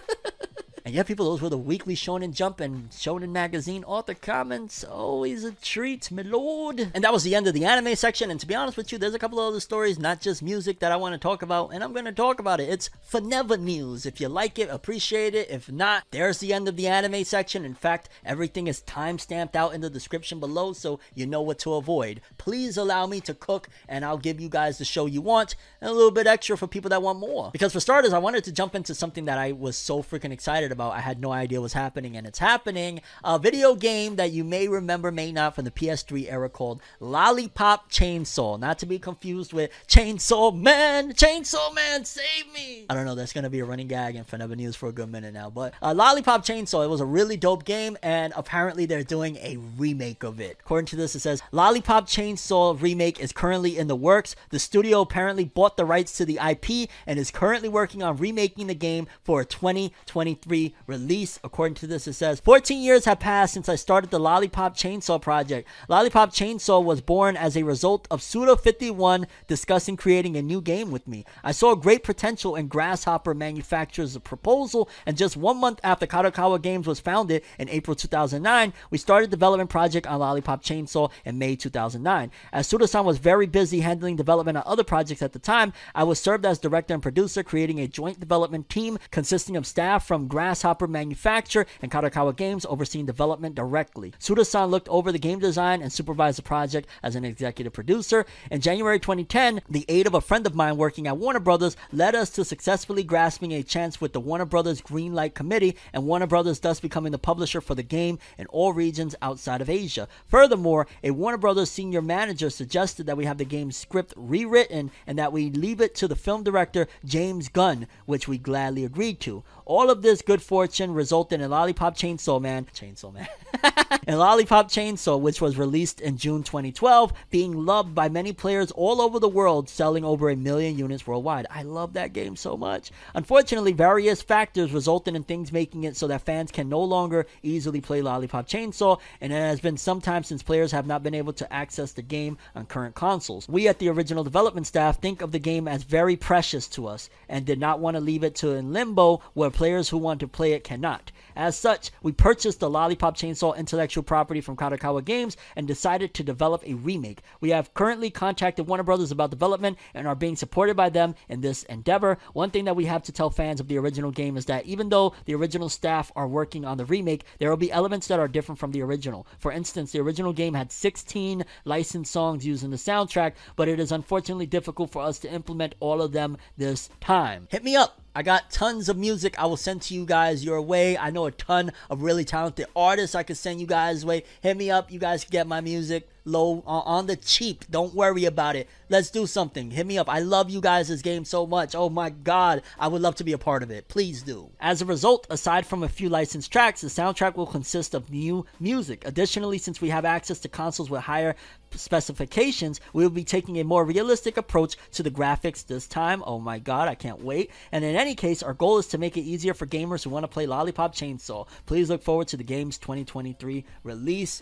And yeah, people, those were the Weekly Shonen Jump and Shonen Magazine author comments. Always a treat, my lord. And that was the end of the anime section. And to be honest with you, there's a couple of other stories, not just music, that I want to talk about. And I'm going to talk about it. It's Funeva news. If you like it, appreciate it. If not, there's the end of the anime section. In fact, everything is time-stamped out in the description below, so you know what to avoid. Please allow me to cook, and I'll give you guys the show you want, and a little bit extra for people that want more. Because for starters, I wanted to jump into something that I was so freaking excited about. I had no idea was happening, and it's happening. A video game that you may remember, may not, from the PS3 era called Lollipop Chainsaw. Not to be confused with Chainsaw Man. Chainsaw Man, save me! I don't know, that's gonna be a running gag in Funeva News for a good minute now. But Lollipop Chainsaw, it was a really dope game, and apparently they're doing a remake of it. According to this, it says Lollipop Chainsaw remake is currently in the works. The studio apparently bought the rights to the IP and is currently working on remaking the game for a 2023 2023 release. According to this, it says, 14 years have passed since I started the Lollipop Chainsaw project. Lollipop Chainsaw was born as a result of Suda51 discussing creating a new game with me. I saw great potential in Grasshopper Manufacturers' proposal, and just 1 month after Kadokawa Games was founded in April 2009, we started development project on Lollipop Chainsaw in May 2009. As Suda-san was very busy handling development on other projects at the time, I was served as director and producer, creating a joint development team consisting of staff from Grasshopper Manufacture and Kadokawa Games overseeing development directly. Suda-san looked over the game design and supervised the project as an executive producer. In January 2010, the aid of a friend of mine working at Warner Brothers led us to successfully grasping a chance with the Warner Brothers Greenlight Committee, and Warner Brothers thus becoming the publisher for the game in all regions outside of Asia. Furthermore, a Warner Brothers senior manager suggested that we have the game's script rewritten and that we leave it to the film director James Gunn, which we gladly agreed to. All of this good fortune resulted in Lollipop Chainsaw Man, and Lollipop Chainsaw, which was released in June 2012, being loved by many players all over the world, selling over 1 million units worldwide. I love that game so much. Unfortunately, various factors resulted in things making it so that fans can no longer easily play Lollipop Chainsaw, and it has been some time since players have not been able to access the game on current consoles. We at the original development staff think of the game as very precious to us and did not want to leave it to in limbo where players who want to play it cannot. As such, we purchased the Lollipop Chainsaw intellectual property from Kadokawa Games and decided to develop a remake. We have currently contacted Warner Brothers about development and are being supported by them in this endeavor. One thing that we have to tell fans of the original game is that even though the original staff are working on the remake, there will be elements that are different from the original. For instance, the original game had 16 licensed songs used in the soundtrack, but it is unfortunately difficult for us to implement all of them this time. Hit me up. I got tons of music I will send to you guys your way. I know a ton of really talented artists I could send you guys' way. Hit me up. You guys can get my music low on the cheap. Don't worry about it. Let's do something. Hit me up. I love you guys' this game so much. Oh my god, I would love to be a part of it. Please do. As a result, aside from a few licensed tracks, the soundtrack will consist of new music. Additionally, since we have access to consoles with higher specifications, we will be taking a more realistic approach to the graphics this time. Oh my god, I can't wait. And in any case, our goal is to make it easier for gamers who want to play Lollipop Chainsaw. Please look forward to the game's 2023 release.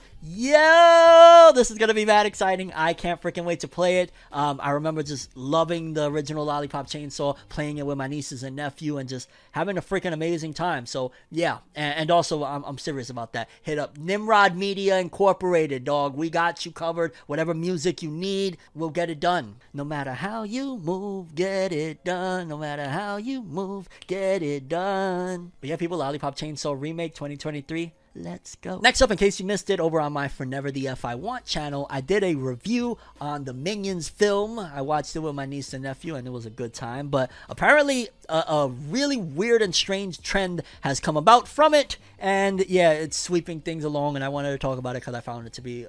Yo, this is gonna be mad exciting. I can't freaking wait to play it. I remember just loving the original Lollipop Chainsaw, playing it with my nieces and nephew, and just having a freaking amazing time. So yeah, and also I'm serious about that. Hit up Nimrod Media Incorporated, dog. We got you covered. Whatever music you need, we'll get it done. No matter how you move, get it done. No matter how you move, get it done. But yeah, people, Lollipop Chainsaw Remake 2023. Let's go. Next up, in case you missed it, over on my Forever the F I Want channel, I did a review on the Minions film. I watched it with my niece and nephew, and it was a good time. But apparently, a really weird and strange trend has come about from it. And yeah, it's sweeping things along, and I wanted to talk about it because I found it to be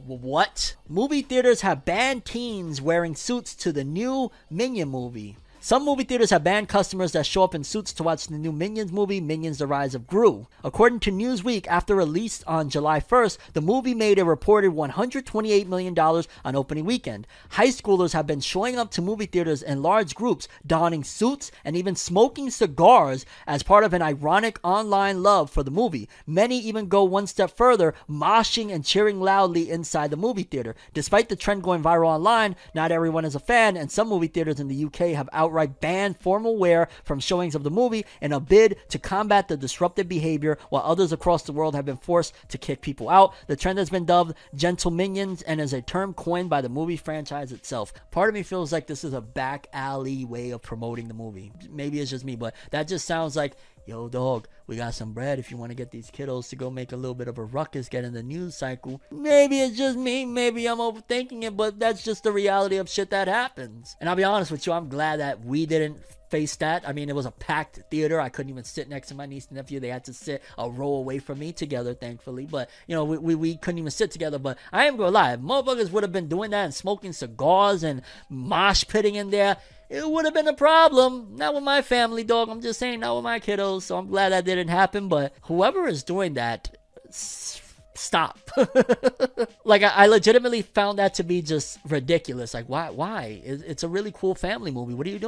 what? Movie theaters have banned teens wearing suits to the new Minion movie. Some movie theaters have banned customers that show up in suits to watch the new Minions movie, Minions: The Rise of Gru. According to Newsweek, after release on July 1st, the movie made a reported $128 million on opening weekend. High schoolers have been showing up to movie theaters in large groups, donning suits and even smoking cigars as part of an ironic online love for the movie. Many even go one step further, moshing and cheering loudly inside the movie theater. Despite the trend going viral online, not everyone is a fan, and some movie theaters in the UK have outright banned formal wear from showings of the movie in a bid to combat the disruptive behavior, while others across the world have been forced to kick people out. The trend has been dubbed Gentle Minions and is a term coined by the movie franchise itself. Part of me feels like this is a back alley way of promoting the movie. Maybe it's just me, but that just sounds like, yo dog, we got some bread if you want to get these kiddos to go make a little bit of a ruckus, get in the news cycle. Maybe it's just me, maybe I'm overthinking it, but that's just the reality of shit that happens. And I'll be honest with you, I'm glad that we didn't face that. I mean, it was a packed theater. I couldn't even sit next to my niece and nephew. They had to sit a row away from me together, thankfully. But, you know, we couldn't even sit together. But I ain't gonna lie, if motherfuckers would have been doing that and smoking cigars and mosh pitting in there, it would have been a problem. Not with my family, dog. I'm just saying, not with my kiddos. So I'm glad that didn't happen. But whoever is doing that, stop. Like, I legitimately found that to be just ridiculous. Like, why? It's a really cool family movie. What are you doing?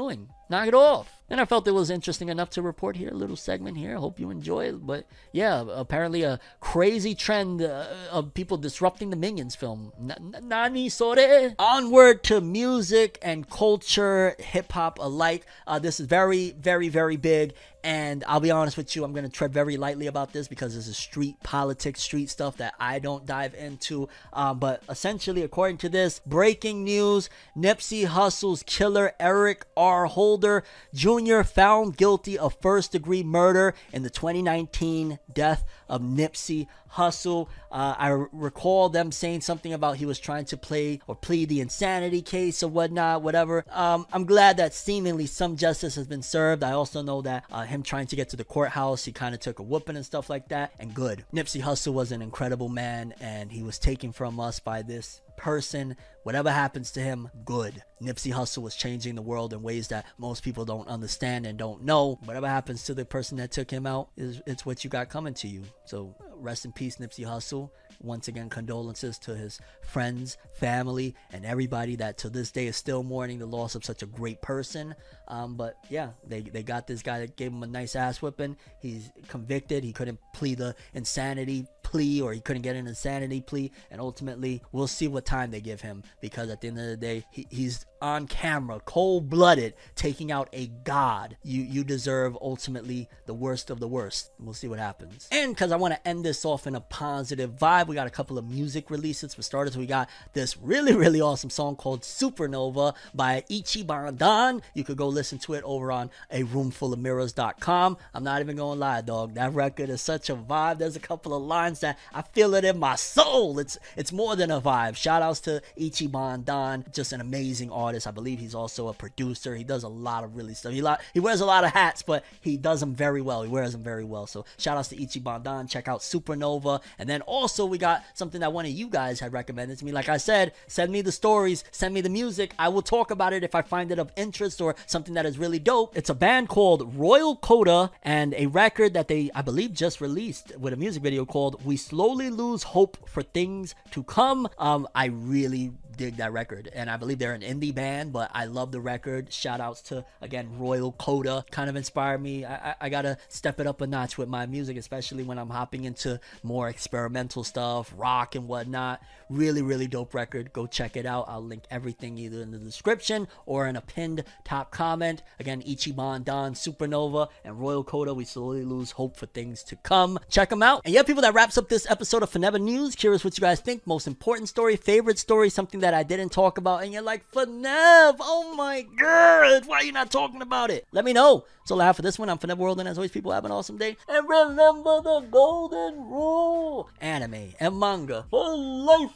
knock it off. And I felt it was interesting enough to report here, a little segment here. I hope you enjoy it. But yeah, apparently a crazy trend of people disrupting the Minions film. Nani sore? Onward to music and culture, hip-hop alike. This is very, very, very big. And I'll be honest with you, I'm going to tread very lightly about this because this is street politics, street stuff that I don't dive into. But essentially, according to this, breaking news, Nipsey Hussle's killer Eric R. Holder Jr. found guilty of first-degree murder in the 2019 death of Nipsey Hussle. I recall them saying something about he was trying to plead the insanity case or whatnot, whatever. I'm glad that seemingly some justice has been served. I also know that him trying to get to the courthouse, he kind of took a whooping and stuff like that, and good. Nipsey Hussle was an incredible man, and he was taken from us by this person. Whatever happens to him, good. Nipsey Hussle was changing the world in ways that most people don't understand and don't know. Whatever happens to the person that took him out, it's what you got coming to you. So rest in peace, Nipsey Hussle. Once again, condolences to his friends, family, and everybody that to this day is still mourning the loss of such a great person. But yeah, they got this guy that gave him a nice ass whipping. He's convicted. He couldn't plead the insanity plea, or he couldn't get an insanity plea, and ultimately we'll see what time they give him, because at the end of the day, he's on camera, cold-blooded, taking out a god. You deserve ultimately the worst of the worst. We'll see what happens. And because I want to end this off in a positive vibe, we got a couple of music releases. For starters, we got this really, really awesome song called Supernova by Ichiban Dan. You could go listen to it over on aroomfulofmirrors.com. I'm not even gonna lie, dog, that record is such a vibe. There's a couple of lines that I feel it in my soul. It's more than a vibe. Shout outs to Ichiban Dan, just an amazing artist. I believe he's also a producer. He does a lot of really stuff. He wears a lot of hats, but he does them very well. He wears them very well. So shout outs to Ichiban Dan. Check out Supernova. And then also we got something that one of you guys had recommended to me. Like I said, send me the stories, send me the music. I will talk about it if I find it of interest or something that is really dope. It's a band called Royal Coda and a record that they, I believe, just released with a music video called We Slowly Lose Hope for Things to Come. I really dig that record, and I believe they're an indie band, but I love the record. Shout outs to, again, Royal Coda. Kind of inspired me. I gotta step it up a notch with my music, especially when I'm hopping into more experimental stuff, rock and whatnot. Really, really dope record. Go check it out. I'll link everything either in the description or in a pinned top comment. Again, Ichiban Dan, Supernova, and Royal Coda, We Slowly Lose Hope for Things to Come. Check them out. And yeah, people, that wraps up this episode of Forever News. Curious what you guys think. Most important story, favorite story, something that I didn't talk about, and you're like, Fenev, oh my god, why are you not talking about it? Let me know. That's all I have for this one. I'm Fenev World, and as always, people, have an awesome day. And remember the golden rule: anime and manga for life,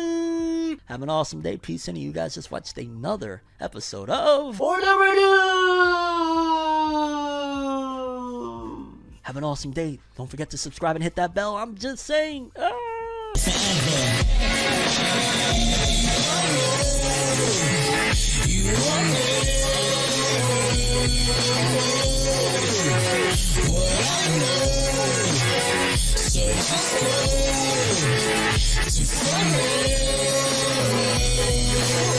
boy. Have an awesome day. Peace, and you guys just watched another episode of Forever News. Have an awesome day. Don't forget to subscribe and hit that bell. I'm just saying. So